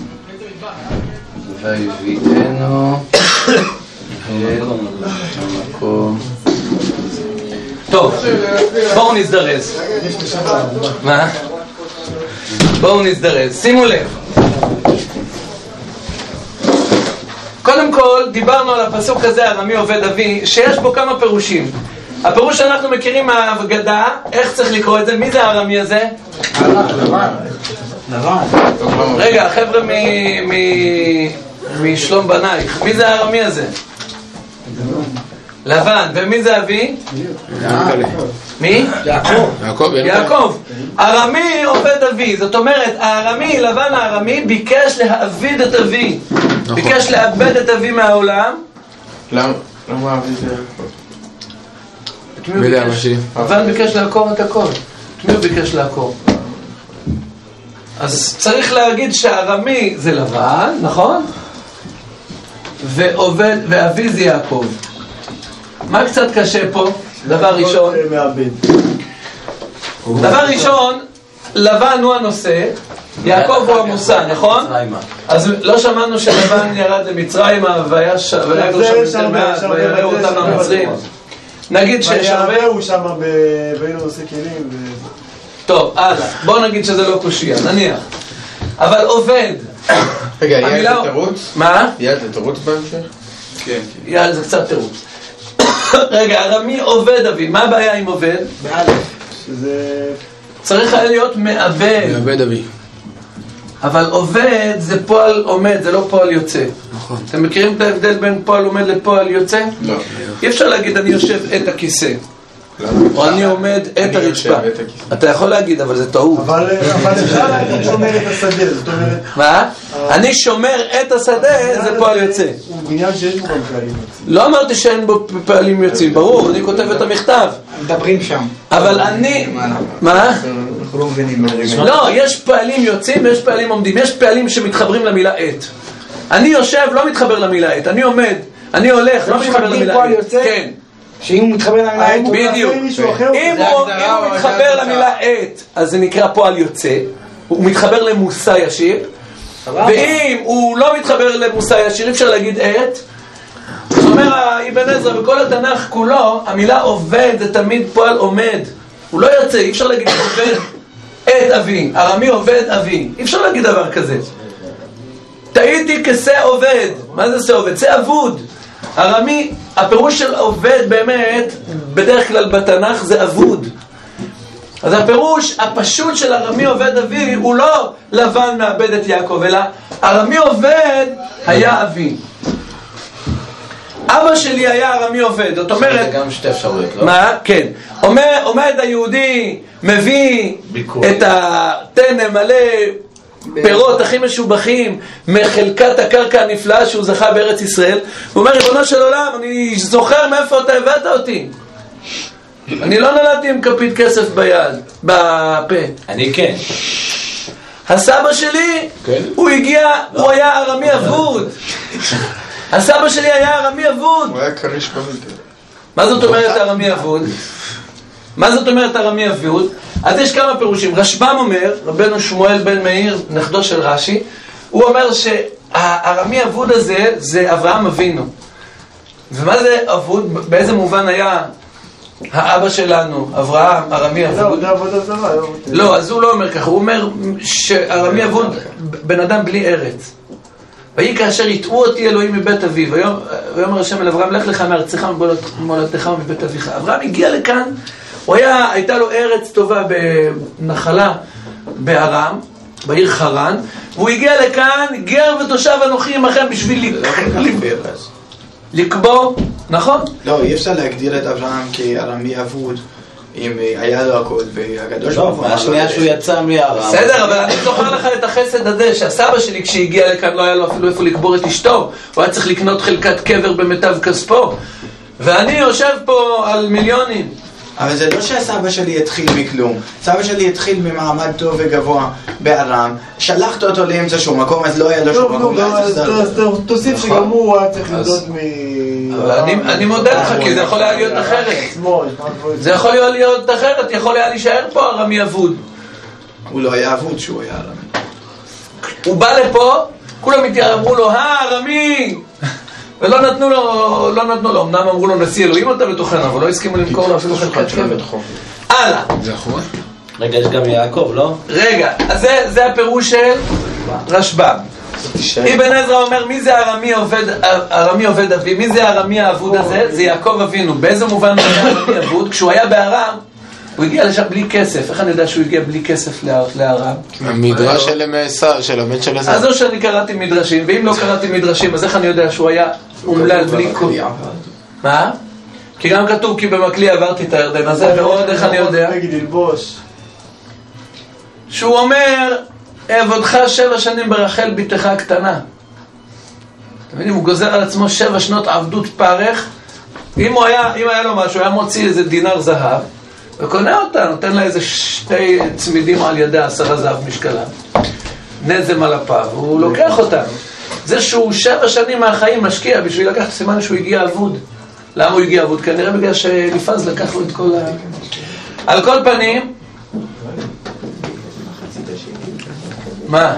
ויביאנו אל המקום. טוב, בואו נזדרז. מה? בואו נזדרז, שימו לב. קודם כל דיברנו על הפסוק הזה, ארמי עובד אבי, שיש בו כמה פירושים. הפירוש שאנחנו מכירים מהאגדה, איך צריך לקרוא את זה? מי זה הארמי הזה? לבן. רגע, חבר'ה משלום בנייך, מי זה הארמי הזה? לבן. ומי זה אבי? מי? יעקב. יעקב. ארמי עובד אבי, זאת אומרת, הארמי, לבן הארמי, ביקש להעביד את אבי. ביקש לאבד את אבי מהעולם. למה? למה אבי זה יעקב? מי הוא ביקש? לבן ביקש לעקור את הכל. את מי הוא ביקש לעקור? אז צריך להגיד שהארמי זה לבן, נכון? ועובד, ואבי זה יעקב. מה קצת קשה פה? דבר ראשון, דבר ראשון, לבן הוא הנושא, יעקב הוא המושא, נכון? אז לא שמענו שלבן ירד למצרימה והיה לו שם יותר מעט ויראו אותם המצרים. נגיד שיש הרבה... ויראו שם והיינו נושא כלים. טוב, הלאה, בואו נגיד שזה לא קושיה, נניח. אבל עובד. רגע, יהיה את התירוץ? מה? יהיה את התירוץ בהמשך? כן. יהיה זה קצת תירוץ. רגע, ארמי עובד אבי, מה הבעיה עם עובד? באלף. שזה... צריך היה להיות מעבד. מעבד אבי. אבל עובד זה פועל עומד, זה לא פועל יוצא. נכון. אתם מכירים את ההבדל בין פועל עומד לפועל יוצא? לא. אי אפשר להגיד אני יושב את הכיסא. או אני עומד את הרצפה. אתה יכול להגיד, אבל זה טעות. אבל אפשר להגיד שומר את השדה, זאת אומרת... מה? אני שומר את השדה, זה פועל יוצא. הוא בניין שיש בו גם פעלים יוצאים. לא אמרתי שאין בו פעלים יוצאים, ברור, אני כותב את המכתב. מדברים שם. אבל אני... מה? אנחנו לא מבינים. לא, יש פעלים יוצאים ויש פעלים עומדים. יש פעלים שמתחברים למילה עת. אני יושב, לא מתחבר למילה עת. אני עומד, אני הולך, לא מתחבר למילה עת. כן. שאם הוא מתחבר למילה עת, בדיוק. אם הוא מתחבר למילה עת, אז זה נקרא פועל יוצא. הוא מתחבר למושא ישיר. ואם הוא לא מתחבר למושא ישיר, אפשר להגיד עת. זאת אומרת, אבן עזרא בכל התנ"ך כולו, המילה עובד זה תמיד פועל עומד. הוא לא יוצא, אי אפשר להגיד עובד את אבי. ארמי עובד אבי. אי אפשר להגיד דבר כזה. טעיתי כסה עובד. מה זה סה עובד? סה אבוד. ארמי, הפירוש של עובד באמת, בדרך כלל בתנ"ך זה אבוד. אז הפירוש הפשוט של ארמי עובד אבי הוא לא לבן מאבד את יעקב, אלא ארמי עובד היה אבי. אבא שלי היה ארמי עובד, זאת אומרת... זה גם שתי אפשרויות, לא? מה? כן. עומד היהודי, מביא את התנם מלא פירות הכי משובחים מחלקת הקרקע הנפלאה שהוא זכה בארץ ישראל. הוא אומר, ריבונו של עולם, אני זוכר מאיפה אתה הבאת אותי. אני לא נולדתי עם כפית כסף ביד, בפה. אני כן. הסבא שלי, הוא הגיע, הוא היה ארמי אבוד. הסבא שלי היה ארמי אבוד. הוא היה קריש בבלתי. מה זאת אומרת ארמי אבוד? מה זאת אומרת ארמי אבוד? אז יש כמה פירושים. רשב"ם אומר, רבנו שמואל בן מאיר, נכדו של רש"י, הוא אומר שהארמי אבוד הזה זה אברהם אבינו. ומה זה אבוד? באיזה מובן היה האבא שלנו, אברהם, ארמי אבוד? זה עבודה זרה. לא, אז הוא לא אומר ככה, הוא אומר שארמי אבוד, בן אדם בלי ארץ. ויהי כאשר יטעו אותי אלוהים מבית אביו, ויאמר השם אל אברהם, לך לך מארצך וממולדתך ומבית אביך. אברהם הגיע לכאן, הוא היה, הייתה לו ארץ טובה בנחלה בארם, בעיר חרן, והוא הגיע לכאן, גר ותושב אנוכי עמכם בשביל לקבור, נכון? לא, אי אפשר להגדיר את אברהם כארמי אבוד, אם היה לו הכל, והקדוש ברוך הוא... השנייה שהוא יצא מארם. בסדר, אבל אני זוכר לך את החסד הזה, שהסבא שלי כשהגיע לכאן לא היה לו אפילו איפה לקבור את אשתו, הוא היה צריך לקנות חלקת קבר במיטב כספו, ואני יושב פה על מיליונים. אבל זה לא שהסבא שלי התחיל מכלום. סבא שלי התחיל ממעמד טוב וגבוה בארם, שלחת אותו לאמצע שום מקום, אז לא היה לו שום מקום. תוסיף שגם הוא היה צריך לדעות מ... אני מודה לך, כי זה יכול היה להיות אחרת. זה יכול היה להיות אחרת, יכול היה להישאר פה ארמי אבוד. הוא לא היה אבוד שהוא היה ארמי. הוא בא לפה, כולם אמרו לו, ארמי! ולא נתנו לו, לא נתנו לו, אמנם אמרו לו נשיא אלוהים אתה בתוכנו, אבל לא הסכימו למכור לו אפילו חלקת קבר. הלאה. זה אחורה? רגע, יש גם יעקב, לא? רגע, אז זה, זה הפירוש של רשב"ם. אבן עזרא אומר, מי זה ארמי עובד, ארמי עובד אבי? מי זה ארמי האבוד הזה? זה יעקב אבינו. באיזה מובן הוא היה ארמי אבוד? כשהוא היה בארם, הוא הגיע לשם בלי כסף. איך אני יודע שהוא הגיע בלי כסף לארם? המדרש של המסע, של המת של הזה. אז לא שאני קראתי מדרשים, ואם לא קראתי מדרשים, אז איך אני יודע שהוא היה אומלל בלי כל... מה? כי גם כתוב, כי במקלי עברתי את הירדן הזה, ועוד איך אני יודע? שהוא אומר, עבודך שבע שנים ברחל ביתך הקטנה. אתם יודעים, הוא גוזר על עצמו שבע שנות עבדות פרך. אם הוא היה, אם היה לו משהו, הוא היה מוציא איזה דינר זהב, וקונה אותה, נותן לה איזה שתי צמידים על ידי עשרה זהב משקלה. נזם על הפעם, הוא לוקח אותה. זה שהוא שבע שנים מהחיים משקיע בשביל לקחת סימן שהוא הגיע אבוד. למה הוא הגיע אבוד? כנראה בגלל שאליפז לקח לו את כל ה... על כל פנים... מה?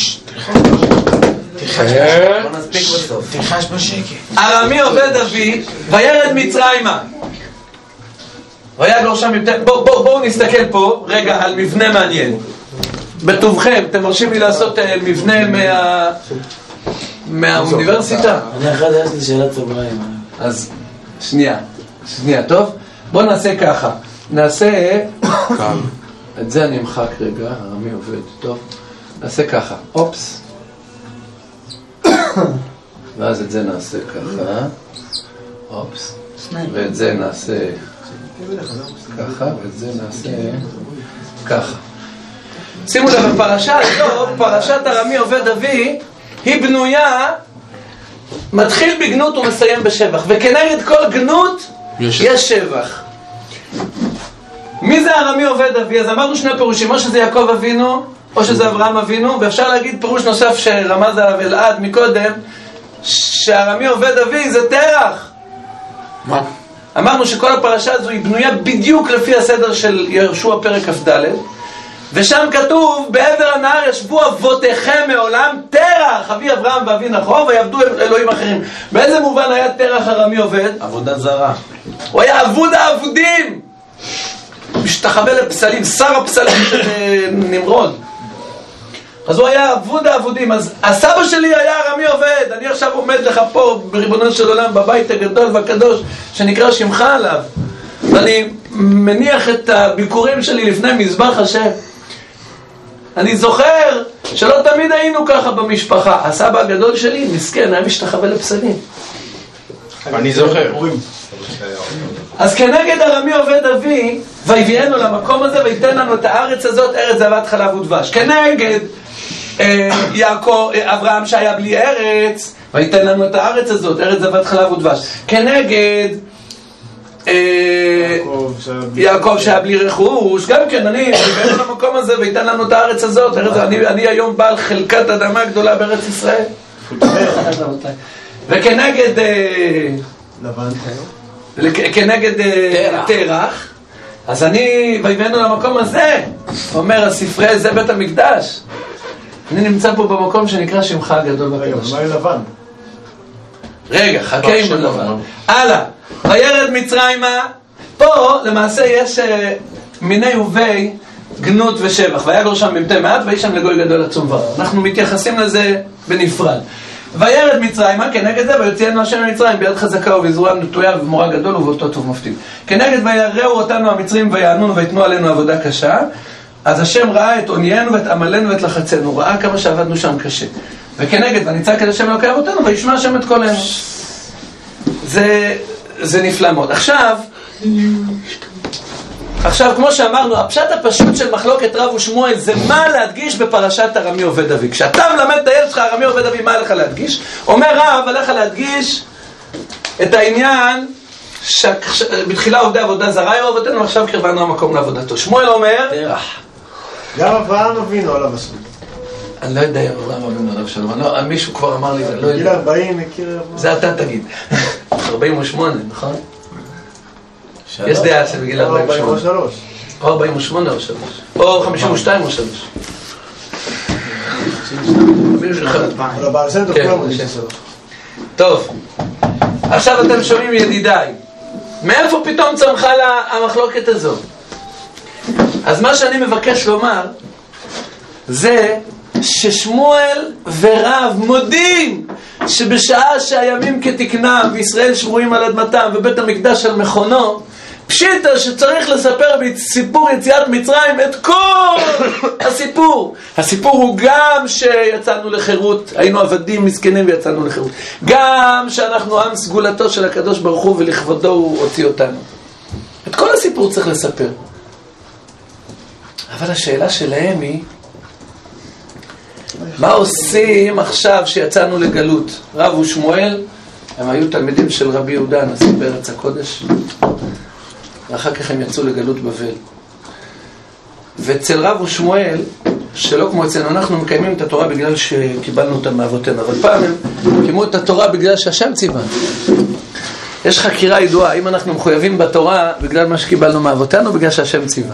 תיחש בשקט. ארמי עובד אבי, וירד מצרימה. ויגור שם מבטא... בואו בוא, בוא נסתכל פה רגע על מבנה מעניין. בטובכם, אתם מרשים לי לעשות מבנה מה... מהאוניברסיטה? אני אחד יש לי שאלת סוגריים. אז שנייה, שנייה, טוב? בואו נעשה ככה. נעשה... את זה אני אמחק רגע, ארמי עובד, טוב? נעשה ככה, אופס. ואז את זה נעשה ככה, אופס. ואת זה נעשה ככה, ואת זה נעשה ככה. שימו לב, בפרשה הזאת, פרשת ארמי עובד אבי, היא בנויה, מתחיל בגנות ומסיים בשבח, וכנגד כל גנות יש שבח. מי זה ארמי עובד אבי? אז אמרנו שני פירושים, או שזה יעקב אבינו, או שזה אברהם אבינו, ואפשר להגיד פירוש נוסף שרמז עליו אלעד מקודם, שארמי עובד אבי זה תרח. מה? אמרנו שכל הפרשה הזו היא בנויה בדיוק לפי הסדר של יהושע פרק כ"ד, ושם כתוב, בעבר הנהר ישבו אבותיכם מעולם, תרח, אבי אברהם ואבי נחור, ויעבדו אלוהים אחרים. באיזה מובן היה תרח ארמי עובד? עבודה זרה. הוא היה אבוד האבודים, משתחווה לפסלים, שר הפסלים של נמרוד. אז הוא היה אבוד האבודים. אז הסבא שלי היה ארמי עובד. אני עכשיו עומד לך פה בריבונו של עולם בבית הגדול והקדוש שנקרא שמך עליו, ואני מניח את הביקורים שלי לפני מזבח השם. אני זוכר שלא תמיד היינו ככה במשפחה. הסבא הגדול שלי מסכן, היה משתחווה לפסלים. אני זוכר. אז כנגד ארמי עובד אבי, ויביאנו למקום הזה ויתן לנו את הארץ הזאת, ארץ זבת חלב ודבש. כנגד אה, יעקב, אה, אברהם שהיה בלי ארץ, ויתן לנו את הארץ הזאת, ארץ זבת חלב ודבש. כנגד אה, יעקב שהיה בלי רכוש, גם כן, אני ויביאנו למקום הזה ויתן לנו את הארץ הזאת, ארץ, אני, אני היום בעל חלקת אדמה גדולה בארץ ישראל. וכנגד אה, לבן כנגד תרח, אז אני, ויבאנו למקום הזה, אומר הספרי, זה בית המקדש. אני נמצא פה במקום שנקרא שמך הגדול בקדוש. רגע, מה לבן? רגע, חכה עם לבן. הלאה, וירד מצרימה. פה למעשה יש מיני ובי גנות ושבח, ויגור שם מבטא מעט ויש שם לגוי גדול עצום ורב. אנחנו מתייחסים לזה בנפרד. וירד מצרימה, כנגד זה ויוציאנו השם ממצרים ביד חזקה ובזרוע נטויה ובמורא גדול ובאותו טוב מפתים. כנגד ויראו אותנו המצרים ויענונו ויתנו עלינו עבודה קשה. אז השם ראה את עוניינו ואת עמלנו ואת לחצנו, ראה כמה שעבדנו שם קשה. וכנגד ונצעק אל השם אלוקי אבותינו וישמע השם את קולנו. זה זה נפלא מאוד. עכשיו עכשיו כמו שאמרנו, הפשט הפשוט של מחלוקת רב ושמואל זה מה להדגיש בפרשת ארמי עובד אבי. כשאתה מלמד את הילד שלך ארמי עובד אבי, מה עליך להדגיש? אומר רב, עליך להדגיש את העניין שבתחילה עובדי עבודה זרה היו אבותינו, ועכשיו קרבנו המקום לעבודתו. שמואל אומר גם אברהם אבינו עליו השלום. אני לא יודע אם אברהם אבינו עליו השלום, מישהו כבר אמר לי, אני לא יודע. גיל ארבעים מכיר אברהם. זה אתה תגיד. ארבעים ושמונה, נכון? יש דעה שבגיל ארבעים ושמונה. או ארבעים ושמונה או שלוש. או חמישים ושתיים או שלוש. אבל הבעל שם טוב כולם חמישים ושלוש. טוב, עכשיו אתם שומעים ידידיי, מאיפה פתאום צמחה לה המחלוקת הזאת? אז מה שאני מבקש לומר זה ששמואל ורב מודים שבשעה שהימים כתקנם וישראל שבויים על אדמתם ובית המקדש על מכונו, פשיטה שצריך לספר בסיפור יציאת מצרים את כל הסיפור. הסיפור הוא גם שיצאנו לחירות, היינו עבדים מסכנים ויצאנו לחירות, גם שאנחנו עם סגולתו של הקדוש ברוך הוא ולכבודו הוא הוציא אותנו. את כל הסיפור צריך לספר. אבל השאלה שלהם היא, מה עושים עכשיו שיצאנו לגלות? רב ושמואל הם היו תלמידים של רבי יהודה הנשיא בארץ הקודש, ואחר כך הם יצאו לגלות בבל. ואצל רב ושמואל, שלא כמו אצלנו, אנחנו מקיימים את התורה בגלל שקיבלנו אותה מאבותינו, אבל פעם הם קיימו את התורה בגלל שהשם ציווה. יש חקירה ידועה, האם אנחנו מחויבים בתורה בגלל מה שקיבלנו מאבותינו, בגלל שהשם ציווה.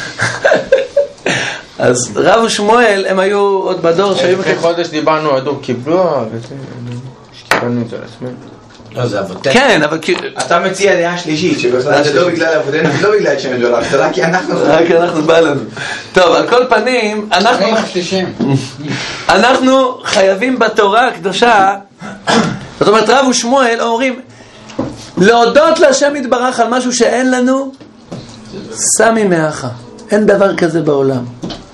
אז רב ושמואל הם היו עוד בדור שהיו... לפני חודש דיברנו, הדור קיבלו, שקיבלנו את זה לעצמנו. לא, זה אבותינו. כן, אבל... אתה מציע דעה שלישית, שבכלל זה לא בגלל אבותינו, לא בגלל שם מדולק, זה רק כי אנחנו... רק אנחנו בא לנו. טוב, על כל פנים, אנחנו... אנחנו חייבים בתורה הקדושה, זאת אומרת, רב ושמואל אומרים, להודות להשם יתברך על משהו שאין לנו, סמי מאחה. אין דבר כזה בעולם.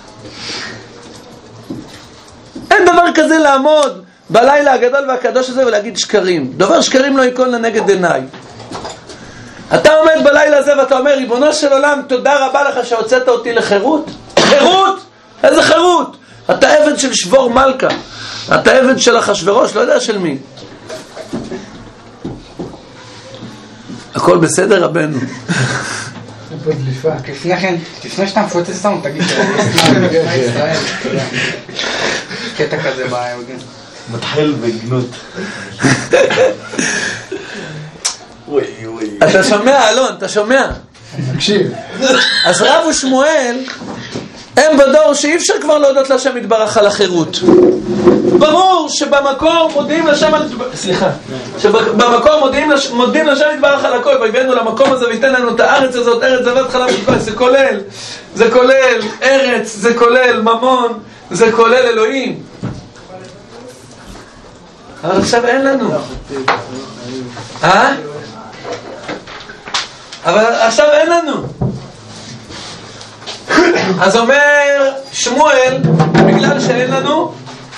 אין דבר כזה לעמוד בלילה הגדול והקדוש הזה ולהגיד שקרים. דבר שקרים לא ייכון לנגד עיניי. אתה עומד בלילה הזה ואתה אומר, ריבונו של עולם, תודה רבה לך שהוצאת אותי לחירות. חירות? איזה חירות? אתה עבד של שבור מלכה. אתה עבד של אחשוורוש, לא יודע של מי. הכל בסדר רבנו. לפני כן, לפני שאתה מפוצץ אותנו, תגיד שאתה ישראל. קטע כזה ביהודים. מתחיל בגנות. אתה שומע, אלון, אתה שומע? תקשיב. אז רב ושמואל הם בדור שאי אפשר כבר להודות להשם יתברך על החירות. ברור שבמקור מודיעים לשם על... סליחה. שבמקור מודיעים, לש... מודיעים לשם יתברך על הכל, והבאנו למקום הזה וייתן לנו את הארץ הזאת, ארץ זבת חלב ודבש. זה כולל, זה כולל ארץ, זה כולל ממון, זה כולל אלוהים. אבל עכשיו אין לנו. אה? אבל עכשיו אין לנו. אז אומר שמואל, בגלל שאין לנו,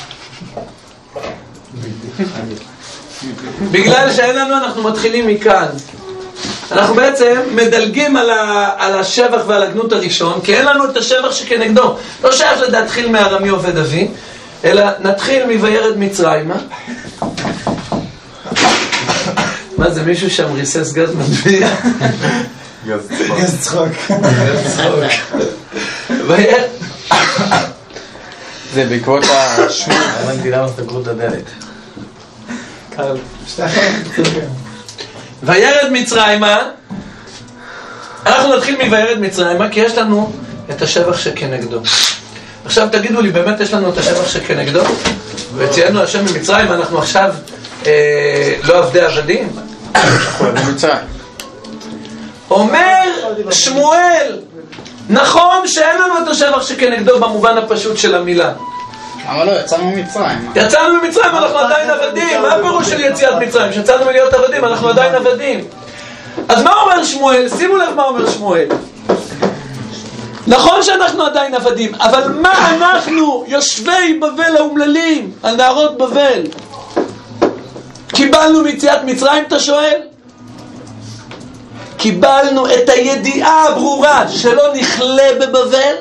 בגלל שאין לנו אנחנו מתחילים מכאן. אנחנו בעצם מדלגים על, ה, על השבח ועל הגנות הראשון, כי אין לנו את השבח שכנגדו. לא שייך לדהתחיל מארמי עובד אבי, אלא נתחיל מוירד מצרימה. מה זה, מישהו שם ריסס גז מדביע? גז צחוק. גז צחוק. זה בעקבות השמונה. הבנתי למה סגרו את הדלת. וירד מצרימה. אנחנו נתחיל מוירד מצרימה, כי יש לנו את השבח שכנגדו. עכשיו תגידו לי, באמת יש לנו את השבח שכנגדו? וציינו השם ממצרים, אנחנו עכשיו אה, לא עבדי עבדים? אנחנו עבדי מצרים. אומר שמואל, נכון שאין לנו את השבח שכנגדו במובן הפשוט של המילה. אבל לא, יצאנו ממצרים. יצאנו ממצרים, אנחנו עדיין עבדים. מה הפירוש של יציאת מצרים? שיצאנו מלהיות עבדים, אנחנו עדיין עבדים. אז מה אומר שמואל? שימו לב מה אומר שמואל. נכון שאנחנו עדיין עבדים, אבל מה אנחנו, יושבי בבל האומללים, על נהרות בבל, קיבלנו מיציאת מצרים, אתה שואל? קיבלנו את הידיעה הברורה שלא נכלה בבבל,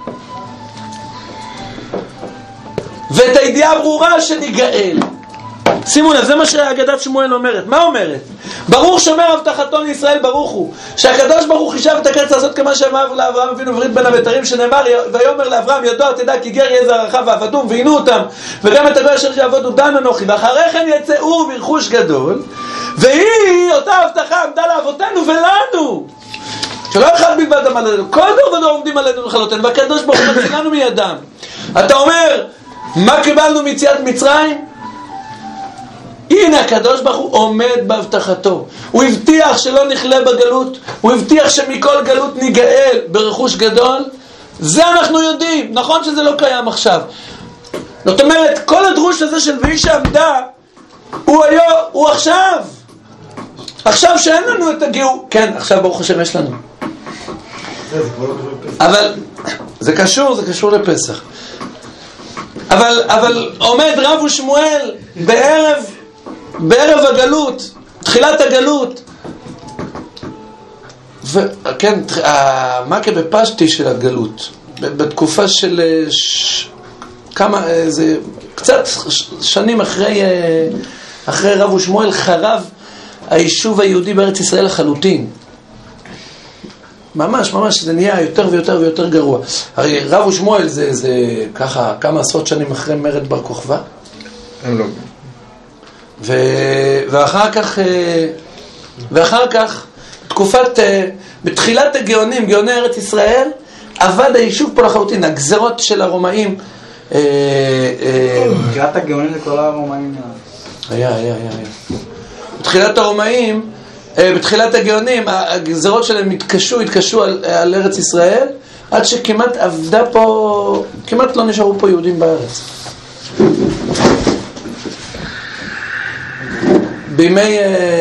ואת הידיעה הברורה שניגאל. שימו לב, זה מה שהאגדת שמואל אומרת. מה אומרת? ברוך שומר הבטחתו לישראל ברוך הוא, שהקדוש ברוך הוא חישב את הקץ הזאת כמה שאמר לאברהם אבינו ברית בין הבתרים, שנאמר ויאמר לאברהם ידוע תדע כי גר יהיה זרעך ועבדום ועינו אותם וגם את הגוי אשר יעבדו דן אנוכי, ואחרי כן יצאו ברכוש גדול, והיא אותה הבטחה עמדה לאבותינו ולנו, שלא אחד בלבד עמד עלינו, כל דור ודור עומדים עלינו לכלותנו, והקדוש ברוך הוא מצילנו מידם. אתה אומר מה קיבלנו מיציאת מצרים? הנה הקדוש ברוך הוא עומד בהבטחתו. הוא הבטיח שלא נכלה בגלות, הוא הבטיח שמכל גלות ניגאל ברכוש גדול. זה אנחנו יודעים. נכון שזה לא קיים עכשיו. זאת אומרת, כל הדרוש הזה של והיא שעמדה הוא היום, הוא עכשיו. עכשיו שאין לנו את הגיור. כן, עכשיו ברוך השם יש לנו. אבל זה קשור, זה קשור לפסח. אבל, אבל עומד רב ושמואל בערב בערב הגלות, תחילת הגלות, וכן, מה כבפשטי של הגלות, בתקופה של ש... כמה, זה קצת שנים אחרי, אחרי רב ושמואל חרב היישוב היהודי בארץ ישראל לחלוטין. ממש, ממש, זה נהיה יותר ויותר ויותר גרוע. הרי רב ושמואל זה, זה ככה, כמה עשרות שנים אחרי מרד בר כוכבא. הם לא. ו... ואחר כך ואחר כך, תקופת, בתחילת הגאונים, גאוני ארץ ישראל, עבד היישוב פה לחלוטין, הגזרות של הרומאים. בתחילת הגאונים זה כל הרומאים. היה, היה, היה, היה. בתחילת הרומאים, בתחילת הגאונים, הגזרות שלהם התקשו, התקשו על, על ארץ ישראל, עד שכמעט עבדה פה, כמעט לא נשארו פה יהודים בארץ. בימי...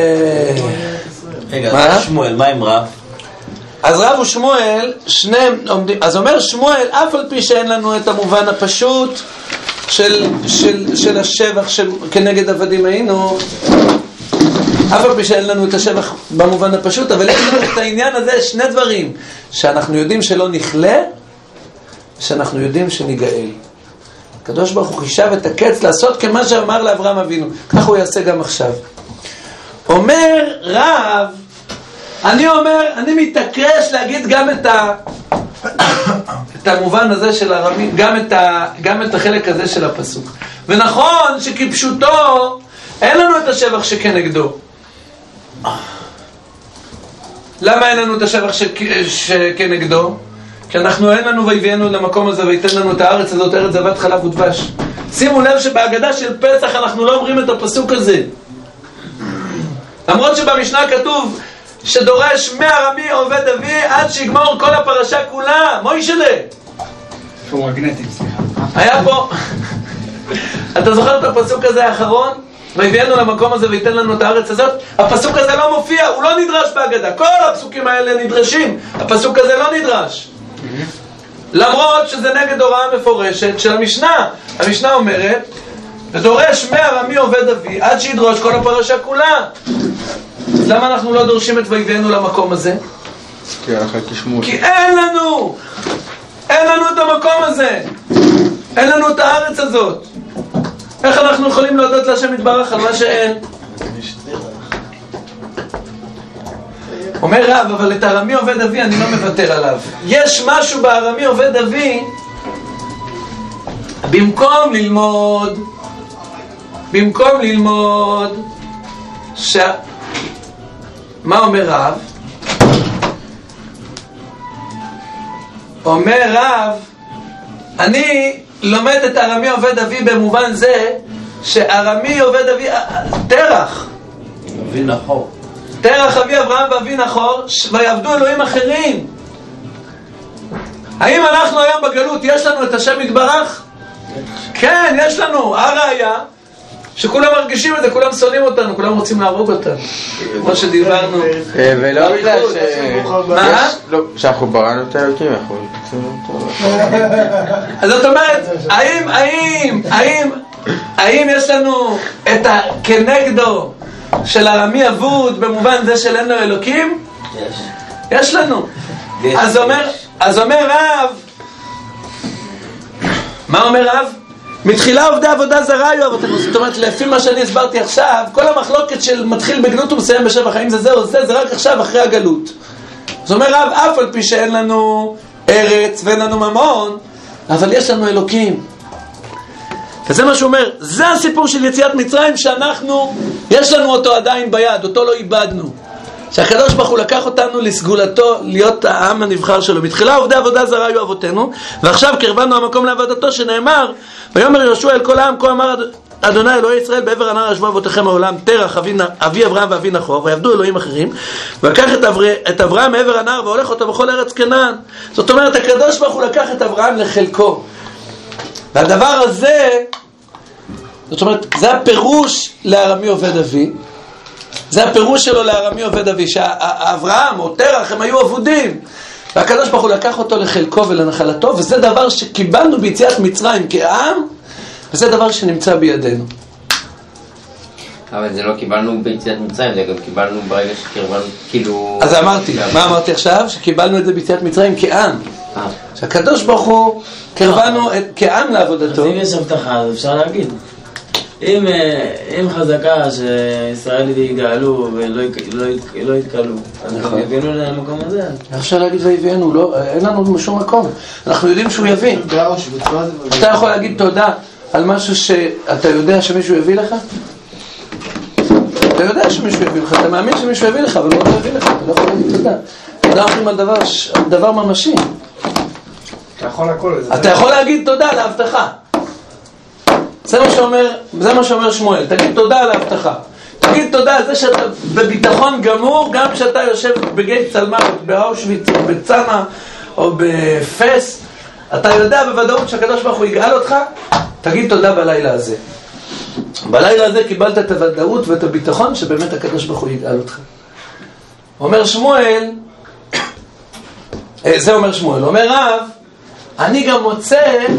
רגע, מה? שמואל, מה עם רב? אז רב ושמואל, שניהם עומדים, אז אומר שמואל, אף על פי שאין לנו את המובן הפשוט של, של, של השבח של, כנגד עבדים היינו, אף על פי שאין לנו את השבח במובן הפשוט, אבל יש לנו את העניין הזה, שני דברים, שאנחנו יודעים שלא נכלה, שאנחנו יודעים שניגאל. הקדוש ברוך הוא חישב את הקץ לעשות כמה שאמר לאברהם אבינו, כך הוא יעשה גם עכשיו. אומר רב, אני אומר, אני מתעקש להגיד גם את ה את המובן הזה של הרמי, גם את ה גם את החלק הזה של הפסוק. ונכון שכפשוטו אין לנו את השבח שכנגדו. למה אין לנו את השבח שכנגדו? כי אנחנו אין לנו ויביאנו למקום הזה ויתן לנו את הארץ הזאת, ארץ זבת חלב ודבש. שימו לב שבהגדה של פסח אנחנו לא אומרים את הפסוק הזה. למרות שבמשנה כתוב שדורש מארמי עובד אבי עד שיגמור כל הפרשה כולה. מוישלה שהוא מגנטים, סליחה. היה פה אתה זוכר את הפסוק הזה האחרון? ויביאנו למקום הזה ויתן לנו את הארץ הזאת. הפסוק הזה לא מופיע, הוא לא נדרש בהגדה. כל הפסוקים האלה נדרשים, הפסוק הזה לא נדרש, למרות שזה נגד הוראה מפורשת של המשנה. המשנה אומרת ודורש מארמי עובד אבי עד שידרוש כל הפרשה כולה. אז למה אנחנו לא דורשים את ויביאנו למקום הזה? כי אין לנו אין לנו את המקום הזה, אין לנו את הארץ הזאת. איך אנחנו יכולים להודות להשם יתברך על מה שאין? אומר רב, אבל את ארמי עובד אבי אני לא מוותר עליו. יש משהו בארמי עובד אבי, במקום ללמוד במקום ללמוד ש... מה אומר רב? אומר רב, אני לומד את ארמי עובד אבי במובן זה שארמי עובד אבי תרח אבי נחור תרח אבי אברהם ואבי נחור ויעבדו אלוהים אחרים. האם אנחנו היום בגלות יש לנו את השם יתברך? כן, יש לנו. הראיה שכולם מרגישים את זה, כולם שונאים אותנו, כולם רוצים להרוג אותנו, כמו שדיברנו. ולא בגלל ש... מה? שאנחנו בראנו את האלוקים, אנחנו... אז זאת אומרת, האם, האם, האם, האם יש לנו את הכנגדו של ארמי אבוד במובן זה של אין לו אלוקים? יש. יש לנו. אז אומר, אז אומר רב, מה אומר רב? מתחילה עובדי עבודה זרה היו אבותינו. זאת אומרת, לפי מה שאני הסברתי עכשיו, כל המחלוקת של מתחיל בגלות ומסיים בשבח, האם זה זה או זה, זה רק עכשיו אחרי הגלות. זאת אומרת רב, אף על פי שאין לנו ארץ ואין לנו ממון, אבל יש לנו אלוקים. וזה מה שהוא אומר, זה הסיפור של יציאת מצרים, שאנחנו, יש לנו אותו עדיין ביד, אותו לא איבדנו. שהקדוש ברוך הוא לקח אותנו לסגולתו, להיות העם הנבחר שלו. מתחילה עובדי עבודה זרה היו אבותינו, ועכשיו קרבנו המקום לעבודתו, שנאמר, ויאמר יהושע אל כל העם, כה אמר אדוני אלוהי ישראל, בעבר הנהר ישבו אבותיכם העולם, תרח אבי, אבי אברהם ואבי נחור, ויעבדו אלוהים אחרים, ולקח את, אבר, את אברהם מעבר הנהר והולך אותו בכל ארץ כנען. זאת אומרת, הקדוש ברוך הוא לקח את אברהם לחלקו. והדבר הזה, זאת אומרת, זה הפירוש לארמי עובד אבי, זה הפירוש שלו לארמי עובד אבי, שאברהם או תרח הם היו עבודים, והקדוש ברוך הוא לקח אותו לחלקו ולנחלתו, וזה דבר שקיבלנו ביציאת מצרים כעם, וזה דבר שנמצא בידינו. אבל זה לא קיבלנו ביציאת מצרים, זה גם קיבלנו ברגע שקרבנו, כאילו... אז אמרתי, מה אמרתי עכשיו? שקיבלנו את זה ביציאת מצרים כעם. שהקדוש ברוך הוא קרבנו כעם לעבודתו. אז אם יש הבטחה, אז אפשר להגיד. אם, אם חזקה שישראל יגאלו ולא יתקלו, אז הם יבינו למקום הזה. אפשר להגיד ויבינו, לא, אין לנו משום מקום. אנחנו יודעים שהוא יבין. אתה יכול להגיד תודה על משהו שאתה יודע שמישהו יביא לך? אתה יודע שמישהו יביא לך, אתה מאמין שמישהו יביא לך, אבל הוא לא יביא לך, אתה לא יכול להגיד תודה. תודה אומרים על דבר, דבר ממשי. אתה יכול הכל. אתה יכול להגיד תודה על ההבטחה. זה מה שאומר, זה מה שאומר שמואל, תגיד תודה על ההבטחה. תגיד תודה על זה שאתה בביטחון גמור, גם כשאתה יושב בגיא צלמות, באושוויץ, או בצמא, או בפס, אתה יודע בוודאות שהקדוש ברוך הוא יגאל אותך, תגיד תודה בלילה הזה. בלילה הזה קיבלת את הוודאות ואת הביטחון שבאמת הקדוש ברוך הוא יגאל אותך. אומר שמואל, זה אומר שמואל, אומר רב, אני גם מוצא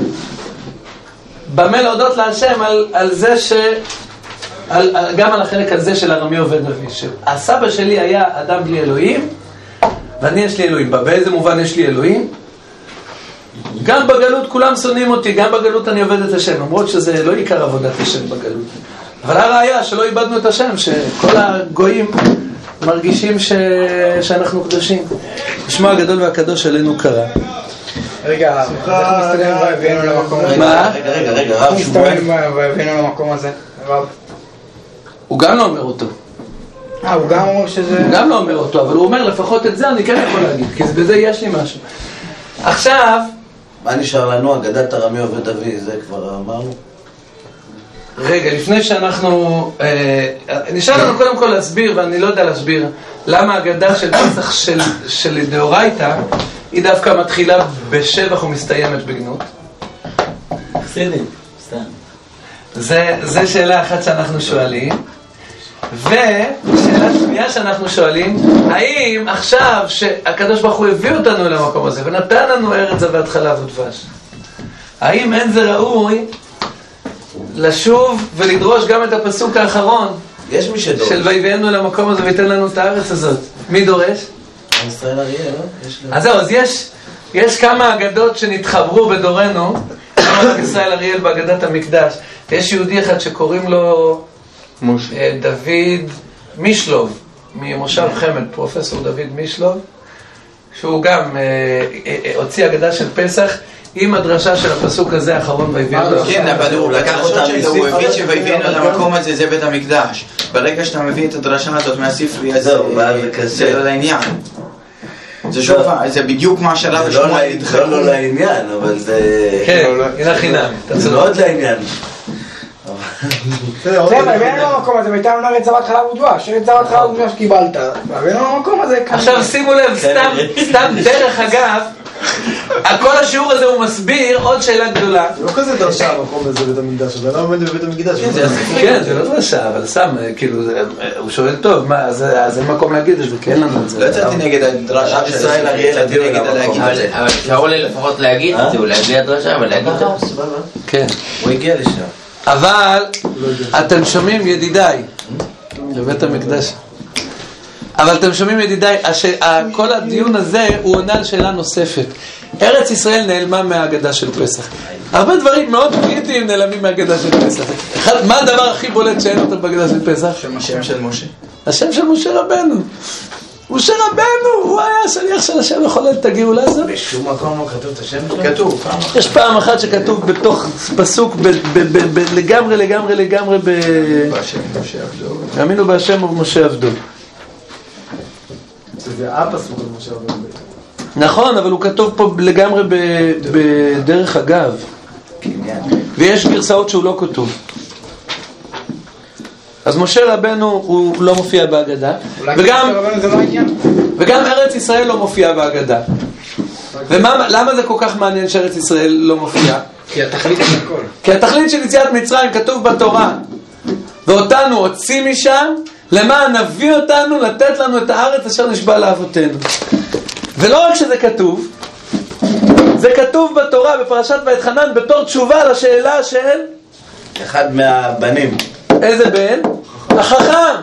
במה להודות להשם על, על זה ש... על, על, גם על החלק הזה של ארמי עובד אבי, שהסבא שלי היה אדם בלי אלוהים, ואני יש לי אלוהים. באיזה מובן יש לי אלוהים? גם בגלות כולם שונאים אותי, גם בגלות אני עובד את השם, למרות שזה לא עיקר עבודת השם בגלות. אבל הראיה שלא איבדנו את השם, שכל הגויים מרגישים ש... שאנחנו קדושים. שמו הגדול והקדוש עלינו קרא. רגע, איך מסתכלים והבאנו למקום הזה? מה? רגע, רגע, רגע, איך מסתכלים והבאנו למקום הזה? הוא גם לא אומר אותו. אה, הוא גם אומר שזה... הוא גם לא אומר אותו, אבל הוא אומר לפחות את זה אני כן יכול להגיד, כי בזה יש לי משהו. עכשיו... מה נשאר לנו? אגדת ארמי עובד אבי, זה כבר אמרנו? רגע, לפני שאנחנו... אה, נשאר לנו קודם כל להסביר, ואני לא יודע להסביר, למה האגדה של פסח של, של דאורייתא היא דווקא מתחילה בשבח ומסתיימת בגנות. בסדר, סתם. זה, זה שאלה אחת שאנחנו שואלים. ושאלה שנייה שאנחנו שואלים, האם עכשיו שהקדוש ברוך הוא הביא אותנו למקום הזה ונתן לנו ארץ זבת חלב ודבש, האם אין זה ראוי לשוב ולדרוש גם את הפסוק האחרון יש מי שדורש של ויביאנו למקום הזה ויתן לנו את הארץ הזאת? מי דורש? ישראל אריה, לא? יש אז זהו, אז יש, יש כמה אגדות שנתחברו בדורנו, כמה ישראל אריאל באגדת המקדש. יש יהודי אחד שקוראים לו דוד מישלוב, ממושב חמד, פרופסור דוד מישלוב, שהוא גם הוציא אגדה של פסח עם הדרשה של הפסוק הזה האחרון ויביאנו. כן, אבל הוא לקח אותה שלו, הוא הביא שויביאנו למקום הזה, זה בית המקדש. ברגע שאתה מביא את הדרשה הזאת מהספרי הזה, זה לא לעניין. זה שוב, זה בדיוק מה שהרב שמואל התחלו. זה לא לעניין, אבל זה... כן, הנה חינם. זה מאוד לעניין. זה, הבאנו למקום הזה, והייתה לנו ארץ זבת חלב ודבש, ארץ זבת חלב ודבש קיבלת, והבאנו למקום הזה. עכשיו שימו לב, סתם דרך אגב, כל השיעור הזה הוא מסביר עוד שאלה גדולה. זה לא כזה דרשה המקום הזה בבית המקדש, אבל לא עומד בבית המקדש. כן, זה לא דרשה, אבל סתם, כאילו, הוא שואל טוב, מה, אז אין מקום להגיד, וכן לנו את זה. לא יצאתי נגד הדרשה של ישראל אריאל, יצאתי נגד להגיד את זה. אבל אפשר לי לפחות להגיד את זה, אולי בלי הדרשה, אבל להגיד את זה. כן. הוא הגיע לשם. אבל אתם שומעים ידידיי לבית המקדש, אבל אתם שומעים ידידיי, כל הדיון הזה הוא עונה על שאלה נוספת. ארץ ישראל נעלמה מהאגדה של פסח. הרבה דברים מאוד קריטיים נעלמים מהאגדה של פסח. מה הדבר הכי בולט שאין אותו באגדה של פסח? השם של משה. השם של משה רבנו. משה רבנו, הוא היה שליח של השם לחולל את הגאולה הזאת. בשום מקום לא כתוב את השם שלו? כתוב. יש פעם אחת שכתוב בתוך פסוק לגמרי לגמרי לגמרי ב... בהשם משה עבדו. האמינו בהשם ומשה עבדו. זה הפסוק על משה עבדו. נכון, אבל הוא כתוב פה לגמרי בדרך אגב. ויש גרסאות שהוא לא כתוב. אז משה רבנו הוא לא מופיע בהגדה, וגם וגם ארץ ישראל לא מופיע בהגדה. ולמה זה כל כך מעניין שארץ ישראל לא מופיע? כי התכלית של הכל. כי התכלית של יציאת מצרים כתוב בתורה, ואותנו הוציא משם למען נביא אותנו לתת לנו את הארץ אשר נשבע לאבותינו. ולא רק שזה כתוב, זה כתוב בתורה בפרשת ואתחנן בתור תשובה לשאלה של אחד מהבנים. איזה בן? החכם.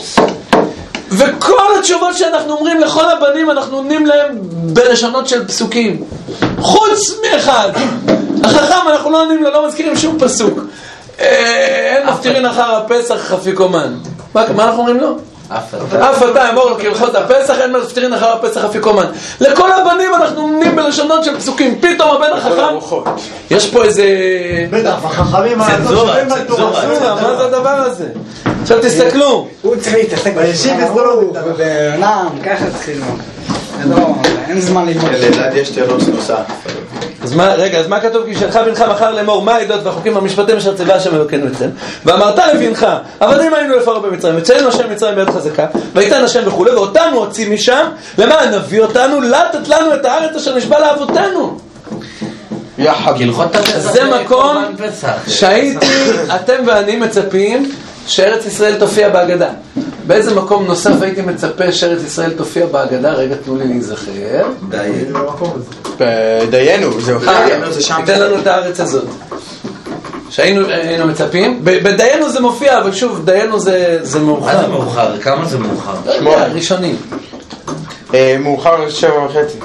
וכל התשובות שאנחנו אומרים לכל הבנים אנחנו עונים להם בלשונות של פסוקים, חוץ מאחד, החכם. אנחנו לא עונים לו, לא מזכירים שום פסוק. אין מפטירין אחר הפסח חפיקומן. מה אנחנו אומרים לו? אף אתה אמור לו כהלכות הפסח, אין מפטרין אחר הפסח אפיקומן. לכל הבנים אנחנו עומדים בלשונות של פסוקים. פתאום הבן החכם, יש פה איזה... בטח, החכמים צנזורה, צנזורה. מה זה הדבר הזה? עכשיו תסתכלו. הוא צריך להתעסק בשמאות, בעולם, ככה צריך ללמוד. אין זמן ללמוד. לילד יש תירוץ נוסף. אז מה, רגע, אז מה כתוב? כי שלך בנך מחר לאמור, מה העדות והחוקים והמשפטים אשר ציווה השם אלוקינו אתכם? ואמרת לבנך, עבדים היינו לפרעה במצרים, וצאנו השם מצרים ביד חזקה, ויתן השם וכו', ואותנו הוציא משם, למה נביא אותנו? לתת לנו את הארץ אשר נשבע לאבותינו. זה מקום שהייתי, אתם ואני מצפים שארץ ישראל תופיע בהגדה. באיזה מקום נוסף הייתי מצפה שארץ ישראל תופיע בהגדה? רגע, תנו לי להיזכר. דיינו, זהו. ניתן לנו את הארץ הזאת שהיינו מצפים. בדיינו זה מופיע, אבל שוב, דיינו זה מאוחר. מה זה מאוחר? כמה זה מאוחר? שמונה, ראשונים. מאוחר שבע וחצי.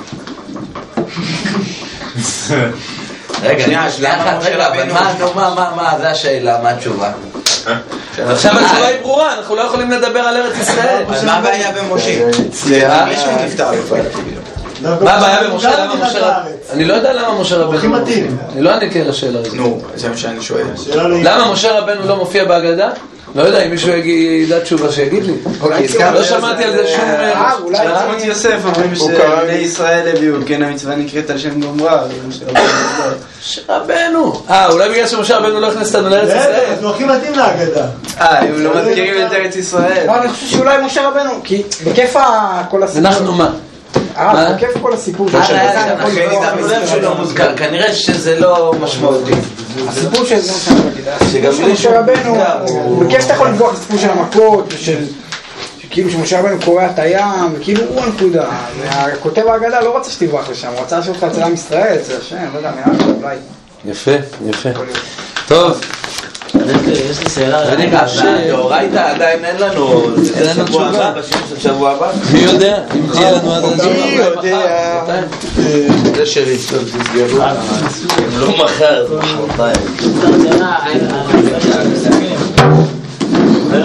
רגע, רגע, אבל מה, מה, מה, זה השאלה, מה התשובה? עכשיו התשובה היא ברורה, אנחנו לא יכולים לדבר על ארץ ישראל. אז מה הבעיה במשה? מישהו נפטר לפעמים. מה הבעיה במשה? למה משה רבנו? אני לא יודע למה משה רבנו לא מופיע. אני לא אענה על השאלה הזאת. נו, זה מה שאני שואל. למה משה רבנו לא מופיע בהגדה? לא יודע, אם מישהו ידע תשובה שיגיד לי. לא שמעתי על זה שום... אולי עצמות יוסף אומרים שבני ישראל הביאו, כן המצווה נקראת על שם גומרה. משה רבנו. אה, אולי בגלל שמשה רבנו לא הכנס אותנו לארץ ישראל. זה הכי מתאים להגדה. אה, הם לא מזכירים את ארץ ישראל. לא, אני חושב שאולי משה רבנו, כי בכיף כל הסיפור... אנחנו מה? אה, בכיף כל הסיפור של... כנראה שזה לא משמעותי. הסיפור של זה שגם משה רבנו, בכיף אתה יכול לבוא הסיפור של המכות, כאילו שמשה רבנו קורא את הים, וכאילו הוא הנקודה. והכותב ההגדה לא רוצה שתברח לשם, הוא רצה שאתה אצל עם ישראל, אצל השם, לא יודע, נראה לי, אולי. יפה, יפה. טוב. יש לי שאלה. רגע, דאורייתא עדיין אין לנו, זה שבוע הבא, בשיעור של שבוע הבא. מי יודע? אם תהיה לנו עד הזמן. מי יודע? זה שלי. לא מחר, זה מחרתיים.